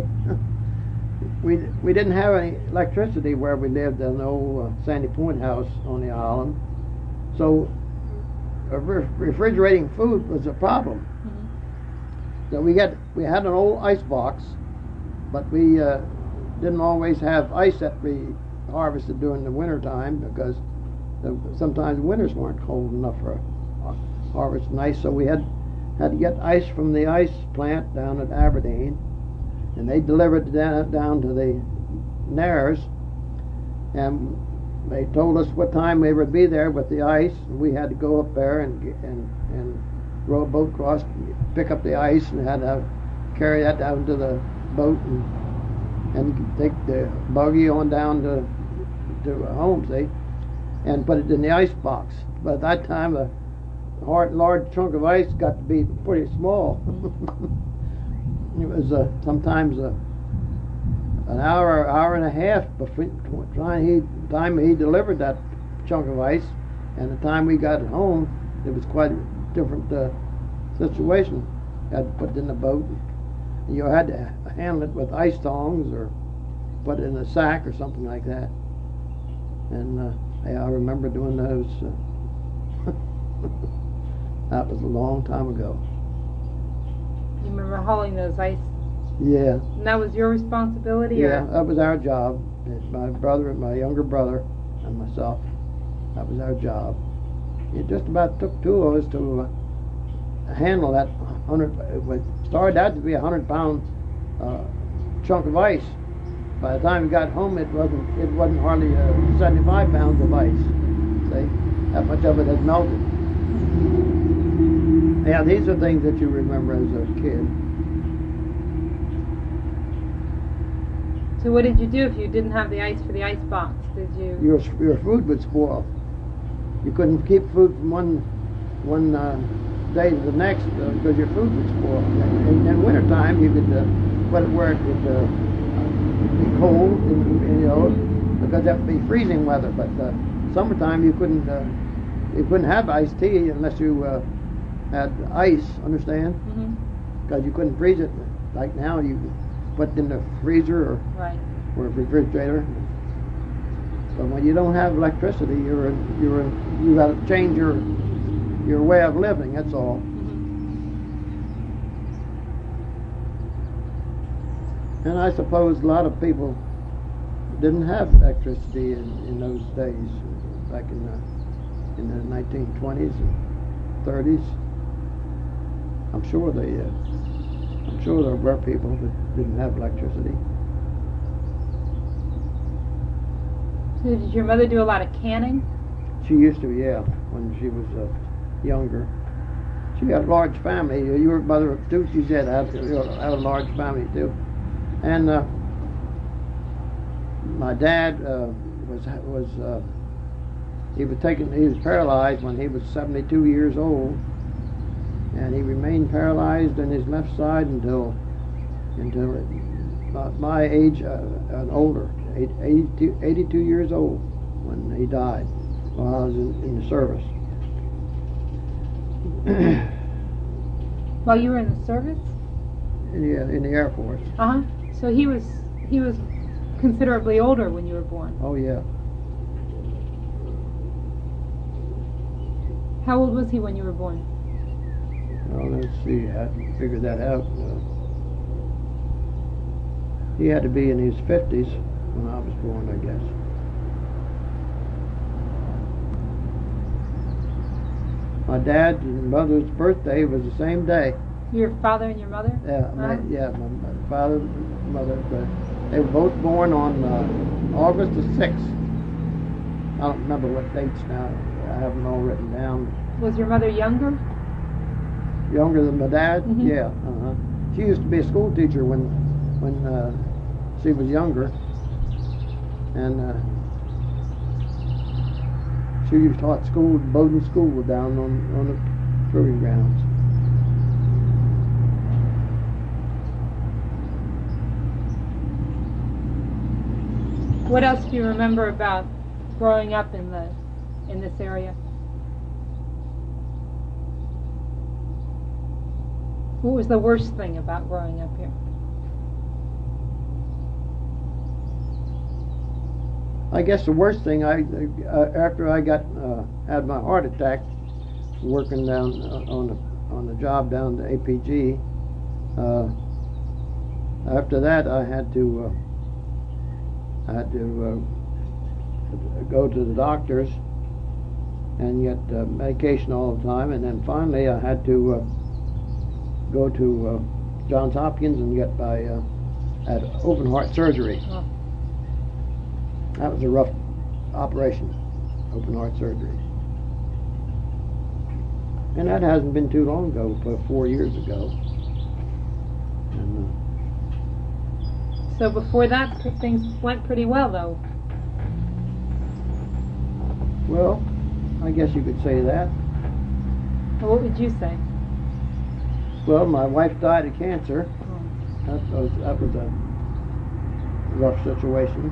we didn't have any electricity where we lived in the old Sandy Point house on the island, so refrigerating food was a problem. Mm-hmm. So we had an old ice box, but we didn't always have ice that we harvested during the winter time because sometimes winters weren't cold enough for harvesting ice. So we had to get ice from the ice plant down at Aberdeen, and they delivered it down to the Nares, and they told us what time they would be there with the ice, and we had to go up there and row a boat across, pick up the ice, and had to carry that down to the boat and take the buggy on down to home, see, and put it in the ice box. But at that time, a large chunk of ice got to be pretty small. It was sometimes an hour and a half between the time he delivered that chunk of ice and the time we got home. It was quite a different situation. You had to put it in the boat. You had to handle it with ice tongs or put it in a sack or something like that. And I remember doing those. That was a long time ago. You remember hauling those ice? Yeah. And that was your responsibility? Yeah, or? that was our job. My brother, my younger brother, and myself. That was our job. It just about took two of us to handle that 100. It started out to be 100-pound chunk of ice. By the time we got home, it wasn't hardly 75 pounds of ice. See, that much of it had melted. Yeah, these are things that you remember as a kid. So what did you do if you didn't have the ice for the ice box? Did you? Your food would spoil. You couldn't keep food from one day to the next because your food would spoil. In wintertime, you could put it where it would be cold, because that would be freezing weather. But summertime, you couldn't have iced tea unless you had ice. Understand? Because you couldn't freeze it. Like now, you put it in the freezer or a refrigerator. But when you don't have electricity, you got to change your way of living. That's all. And I suppose a lot of people didn't have electricity in those days, back in the 1920s and 30s. I'm sure there were people that didn't have electricity. So did your mother do a lot of canning? She used to, yeah, when she was younger. She had a large family. Your mother too, she said, had a large family too. And my dad he was paralyzed when he was 72 years old, and he remained paralyzed in his left side until my age and older, 82 years old when he died while I was in the service. While you were in the service? Yeah, in the Air Force. So he was considerably older when you were born. Oh yeah. How old was he when you were born? Well, let's see. I haven't figured that out. He had to be in his 50s when I was born, I guess. My dad and mother's birthday was the same day. Your father and your mother? Yeah, my father and mother. They were both born on August the 6th. I don't remember what dates now. I have them all written down. Was your mother younger? Younger than my dad? Mm-hmm. Yeah. She used to be a school teacher when she was younger, and she taught school, Bowdoin School, down on the proving grounds. What else do you remember about growing up in this area? What was the worst thing about growing up here? I guess the worst thing, after I had my heart attack, working down on the job down to APG. After that, I had to go to the doctors and get medication all the time, and then finally I had to go to Johns Hopkins and get had open heart surgery. Oh. That was a rough operation, open heart surgery. And that hasn't been too long ago, but 4 years ago. And, so before that, things went pretty well, though. well, I guess you could say that. Well, what would you say? Well, my wife died of cancer. Oh. That was a rough situation.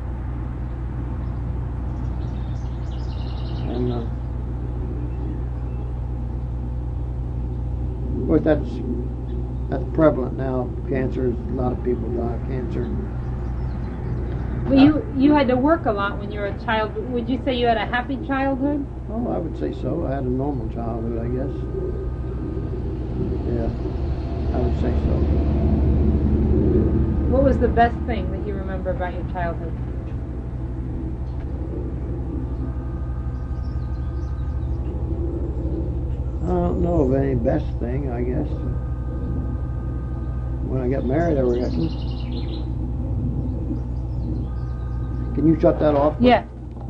And of course, that's prevalent now. Cancer, a lot of people die of cancer. But you had to work a lot when you were a child. Would you say you had a happy childhood? Oh, I would say so. I had a normal childhood, I guess. was the best thing that you remember about your childhood? I don't know of any best thing, I guess. When I got married, I reckon. Can you shut that off? Yeah.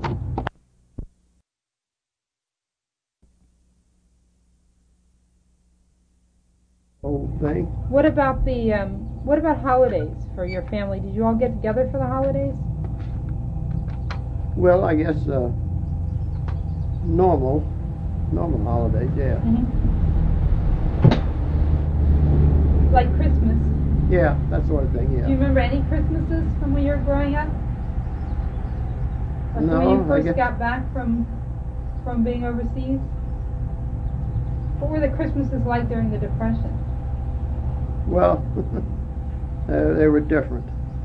Whole thing? What about holidays for your family? Did you all get together for the holidays? Well, I guess normal holidays, yeah. Like Christmas. Yeah, that sort of thing, yeah. Do you remember any Christmases from when you were growing up? Or No, when you I first guess- got back from being overseas? What were the Christmases like during the Depression? Well, they were different.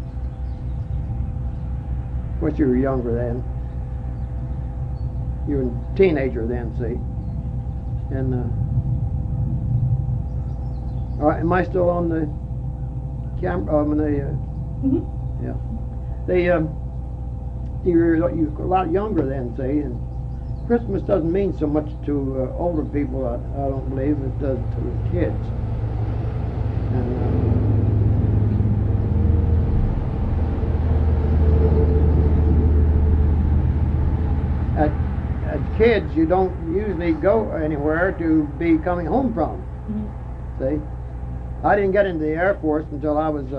Of course, you were younger then. You were a teenager then, see. And, all right, am I still on the camera? Yeah. You're a lot younger then, see, and Christmas doesn't mean so much to older people, I don't believe, it does to the kids. And, as kids, you don't usually go anywhere to be coming home from. See, I didn't get into the Air Force until I was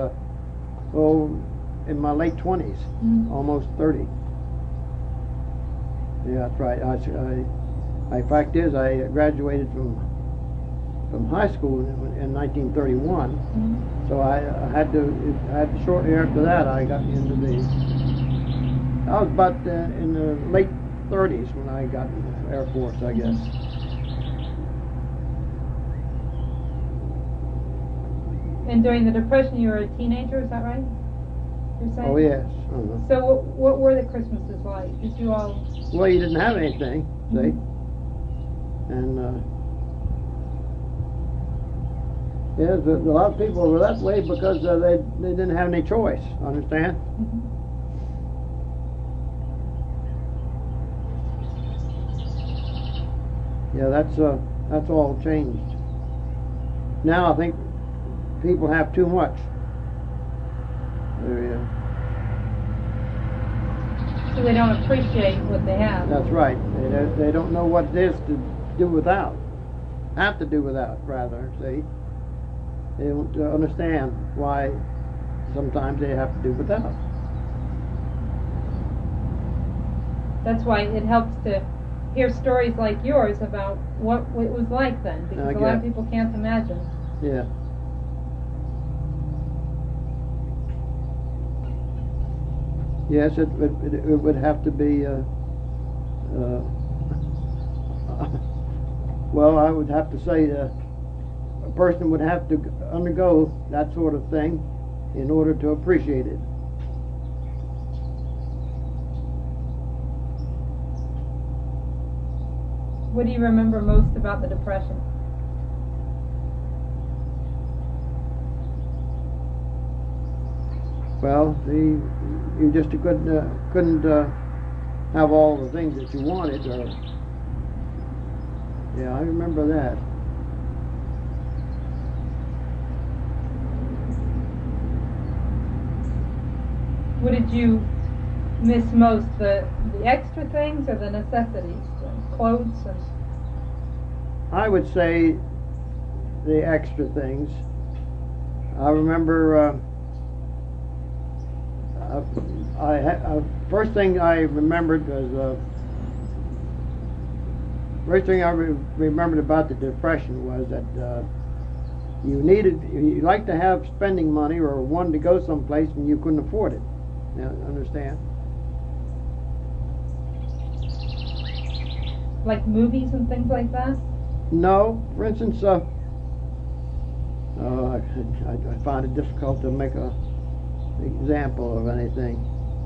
in my late 20s, almost 30. Yeah, that's right. The fact is, I graduated from high school in 1931. So I had shortly after that I got into I was about in the late 30s when I got in the Air Force, I guess. And during the Depression, you were a teenager, is that right? You're saying? Oh, yes. So what were the Christmases like? Did you all... Well, you didn't have anything, see? And, yeah, a lot of people were that way because they didn't have any choice, understand? Yeah, that's all changed. Now I think people have too much. So they don't appreciate what they have. That's right. They don't know what it is to do without. Have to do without, rather, see? They don't understand why sometimes they have to do without. That's why it helps to hear stories like yours about what it was like then, because a lot of people can't imagine. Yeah. Yes, it would have to be. Well, I would have to say a person would have to undergo that sort of thing in order to appreciate it. What do you remember most about the Depression? Well, you just couldn't have all the things that you wanted. Yeah, I remember that. What did you miss most, the extra things or the necessities, the clothes? I would say the extra things. I remember first thing I remembered was first thing I remembered about the Depression was that you like to have spending money or wanted to go someplace and you couldn't afford it. Now, understand? Like movies and things like that? No. For instance, I find it difficult to make an example of anything.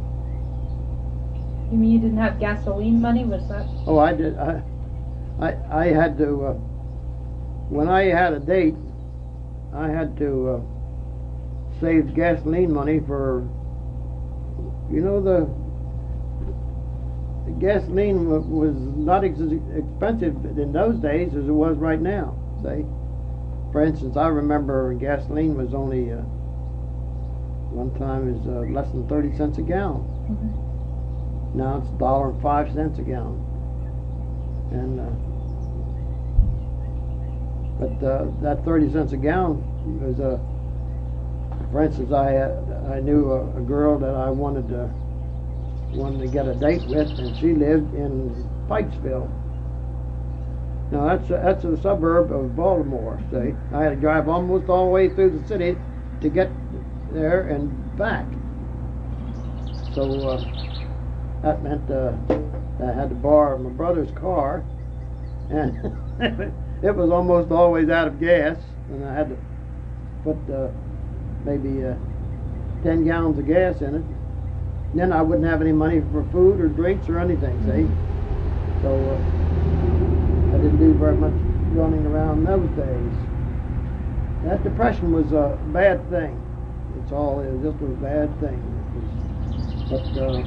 You mean you didn't have gasoline money? Was that? Oh, I did. I had to. When I had a date, I had to saved gasoline money for, the gasoline was not as expensive in those days as it was right now. Say, for instance, I remember gasoline was only one time is less than 30 cents a gallon. Mm-hmm. Now it's $1.05 a gallon, and but that 30 cents a gallon was for instance, I knew a girl that I wanted to get a date with, and she lived in Pikesville. Now that's a suburb of Baltimore. See, I had to drive almost all the way through the city to get there and back. So that meant I had to borrow my brother's car, and it was almost always out of gas, and I had to put maybe 10 gallons of gas in it. And then I wouldn't have any money for food or drinks or anything, see? So I didn't do very much running around those days. That depression was a bad thing. It's all, it just was a bad thing. But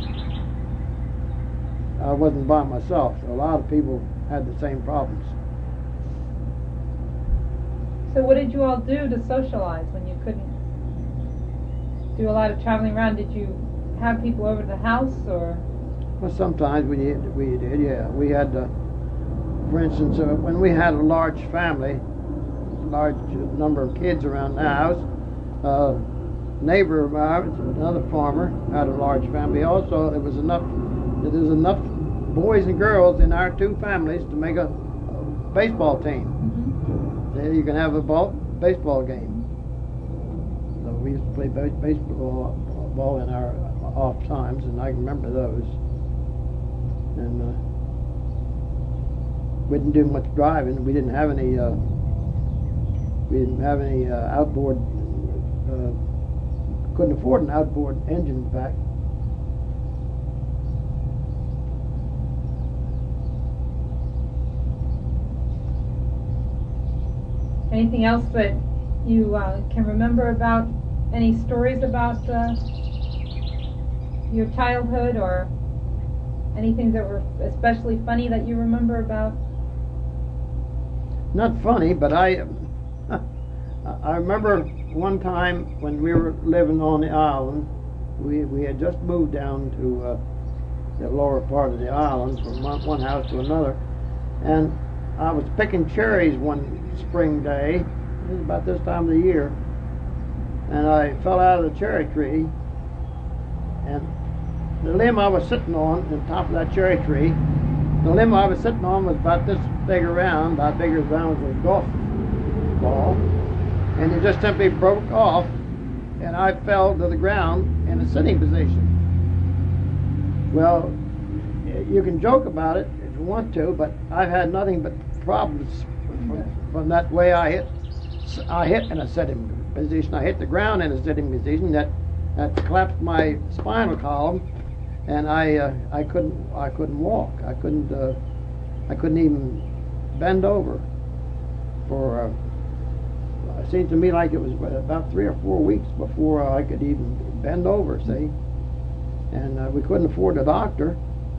I wasn't by myself, so a lot of people had the same problems. So what did you all do to socialize when you couldn't do a lot of traveling around? Did you have people over to the house, or? Well, sometimes we did, yeah. We had, for instance, when we had a large family, large number of kids around the house, neighbor of ours, another farmer, had a large family. Also, there was enough boys and girls in our two families to make a baseball team. Mm-hmm. There you can have a baseball game. So we used to play baseball in our off times, and I remember those. And we didn't do much driving. We didn't have any. Outboard. Couldn't afford an outboard engine, in fact. Anything else that you can remember about? Any stories about your childhood, or anything that were especially funny that you remember about? Not funny, but I remember one time when we were living on the island. We had just moved down to the lower part of the island from one house to another, and I was picking cherries one spring day. It was about this time of the year, and I fell out of the cherry tree, and the limb I was sitting on the top of that cherry tree, the limb I was sitting on was about this big around, about big as round as a golf ball, and it just simply broke off, and I fell to the ground in a sitting position. Well, you can joke about it if you want to, but I've had nothing but problems from that way I hit in a sitting position. I hit the ground in a sitting position that collapsed my spinal column, and I couldn't walk. I couldn't even bend over for. It seemed to me like it was about 3 or 4 weeks before I could even bend over. See, and we couldn't afford a doctor.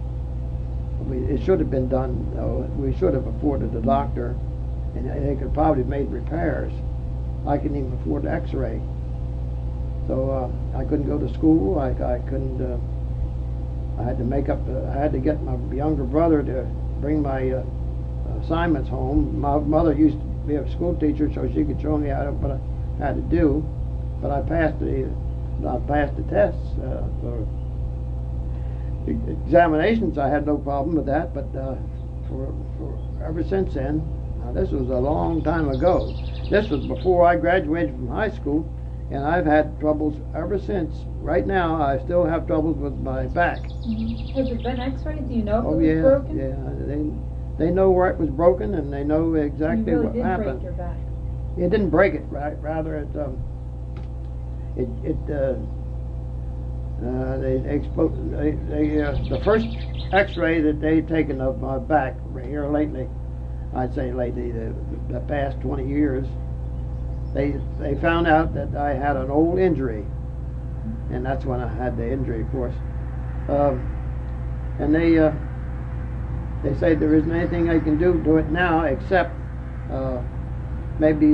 It should have been done, though. We should have afforded a doctor, and they could probably have made repairs. I couldn't even afford an X-ray, so I couldn't go to school. I couldn't. I had to make up. I had to get my younger brother to bring my assignments home. My mother used to be a school teacher, so she could show me what I had to do. But I passed the tests. For examinations, I had no problem with that. But for ever since then, this was a long time ago. This was before I graduated from high school, and I've had troubles ever since. Right now, I still have troubles with my back. Mm-hmm. Has it been X-rayed? Do you know if it was broken? Yeah. They know where it was broken, and they know exactly what happened. You really did break your back. It didn't break it, right? Rather, the first X-ray that they'd taken of my back here lately, I'd say lately, the past 20 years, they found out that I had an old injury, and that's when I had the injury, of course. And they say there isn't anything I can do to it now except maybe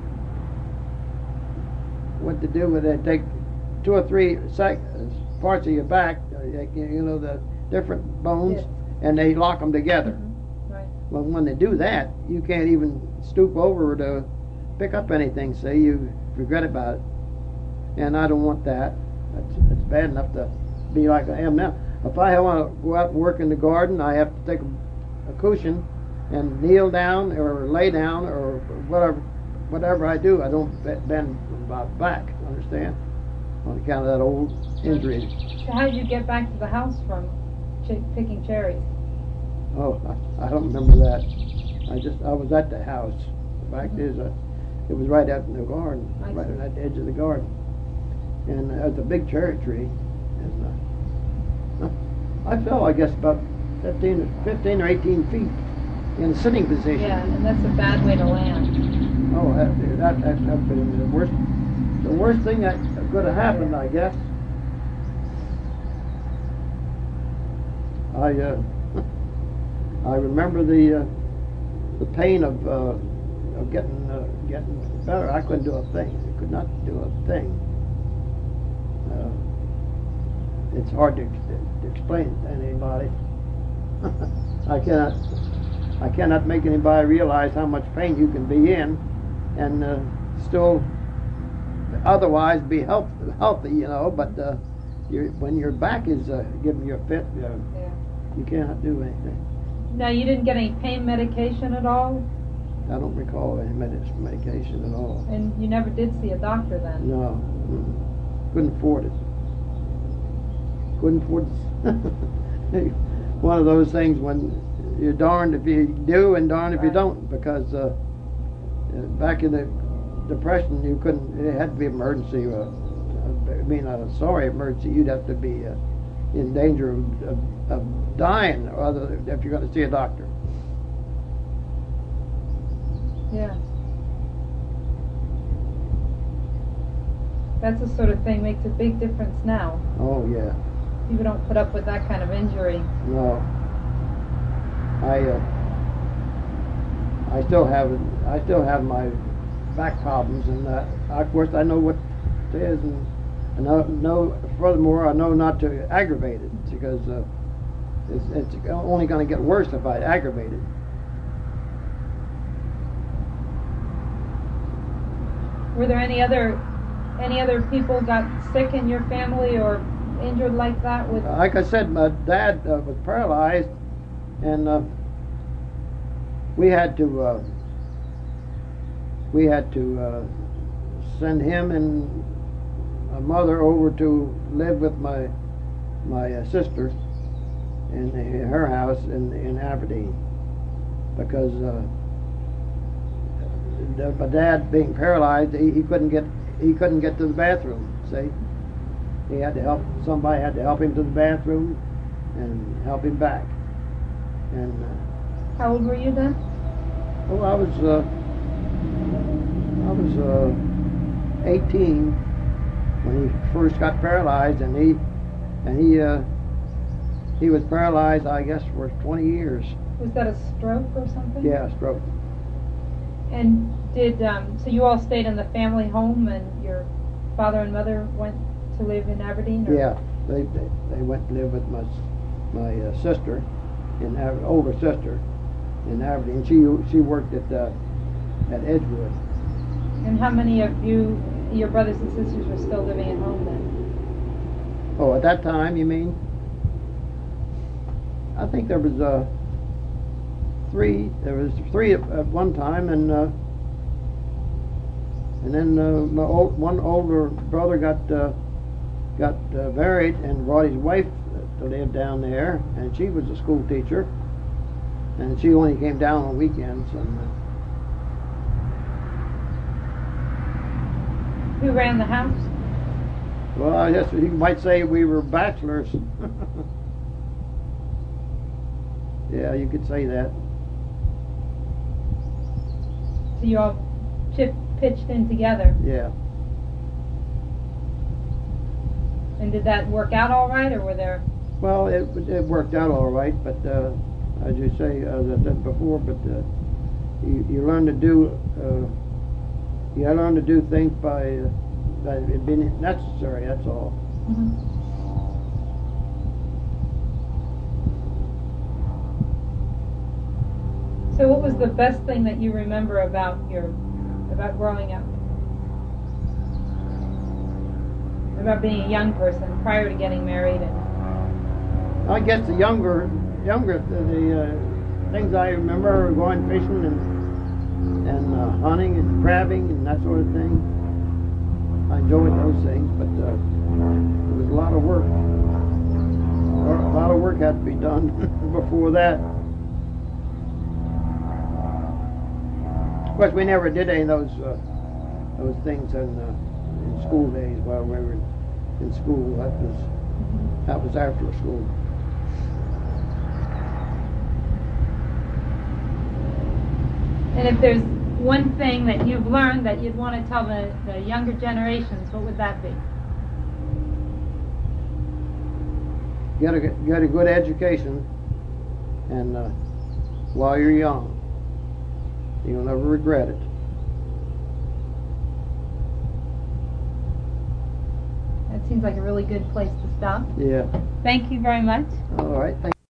what to do with it. Take 2 or 3 parts of your back, the different bones, Yes. and they lock them together. Mm-hmm. Right. Well, when they do that, you can't even stoop over to pick up anything. So you regret about it, and I don't want that. It's bad enough to be like I am now. If I want to go out and work in the garden, I have to take a cushion and kneel down or lay down or whatever I do. I don't bend my back. Understand? On account of that old injury. So how did you get back to the house from picking cherries? Oh, I don't remember that. I was at the house. The fact is, it was right out in the garden, right at the edge of the garden, and there's a big cherry tree. And I fell, I guess, about 15 or 18 feet in a sitting position. Yeah, and that's a bad way to land. Oh, that's been the worst thing that could have happened, I guess. I remember the pain of getting better. I couldn't do a thing. I could not do a thing. It's hard to explain it to anybody. I cannot make anybody realize how much pain you can be in and still otherwise be healthy, But when your back is giving you a fit, you cannot do anything. Now, you didn't get any pain medication at all? I don't recall any medication at all. And you never did see a doctor then? No. Couldn't afford it. Couldn't afford it. One of those things when you're darned if you do and darned if you don't, because back in the Depression, you couldn't. It had to be emergency. I mean, not a sorry emergency. You'd have to be in danger of dying, other if you're going to see a doctor. Yeah. That's the sort of thing makes a big difference now. Oh yeah. People don't put up with that kind of injury. No. I still have my back problems, and of course I know what it is, and I know. Furthermore, I know not to aggravate it because it's only going to get worse if I aggravate it. Were there any other people got sick in your family or injured like that? Like I said, my dad was paralyzed, and we had to send him and my mother over to live with my sister in her house in Aberdeen, because my dad, being paralyzed, he couldn't get to the bathroom. See, he had to help. Somebody had to help him to the bathroom and help him back. And how old were you then? Oh, I was 18 when he first got paralyzed, and he was paralyzed, I guess, for 20 years. Was that a stroke or something? Yeah, a stroke. And did so you all stayed in the family home, and your father and mother went to live in Aberdeen? Or? Yeah, they went to live with my sister, older sister, in Aberdeen. She worked at Edgewood. And how many of your brothers and sisters, were still living at home then? Oh, at that time, you mean? I think there was three. There was three at one time, and then one older brother got married and brought his wife to live down there, and she was a school teacher, and she only came down on weekends. And who ran the house? well, I guess you might say we were bachelors. Yeah, you could say that. So you all pitched in together. Yeah. And did that work out all right, or were there? Well, it worked out all right, but as you say, as I said before, but you learn to do things by it being necessary. That's all. Mm-hmm. So, what was the best thing that you remember about growing up? About being a young person prior to getting married, and I guess the younger things I remember are going fishing and hunting and crabbing and that sort of thing. I enjoyed those things, but it was a lot of work. A lot of work had to be done before that. Of course, we never did any of those things in school days while we were in school. That was after school. And if there's one thing that you've learned that you'd want to tell the younger generations, what would that be? Get a good education, and while you're young, you'll never regret it. That seems like a really good place to stop. Yeah. Thank you very much. All right. Thank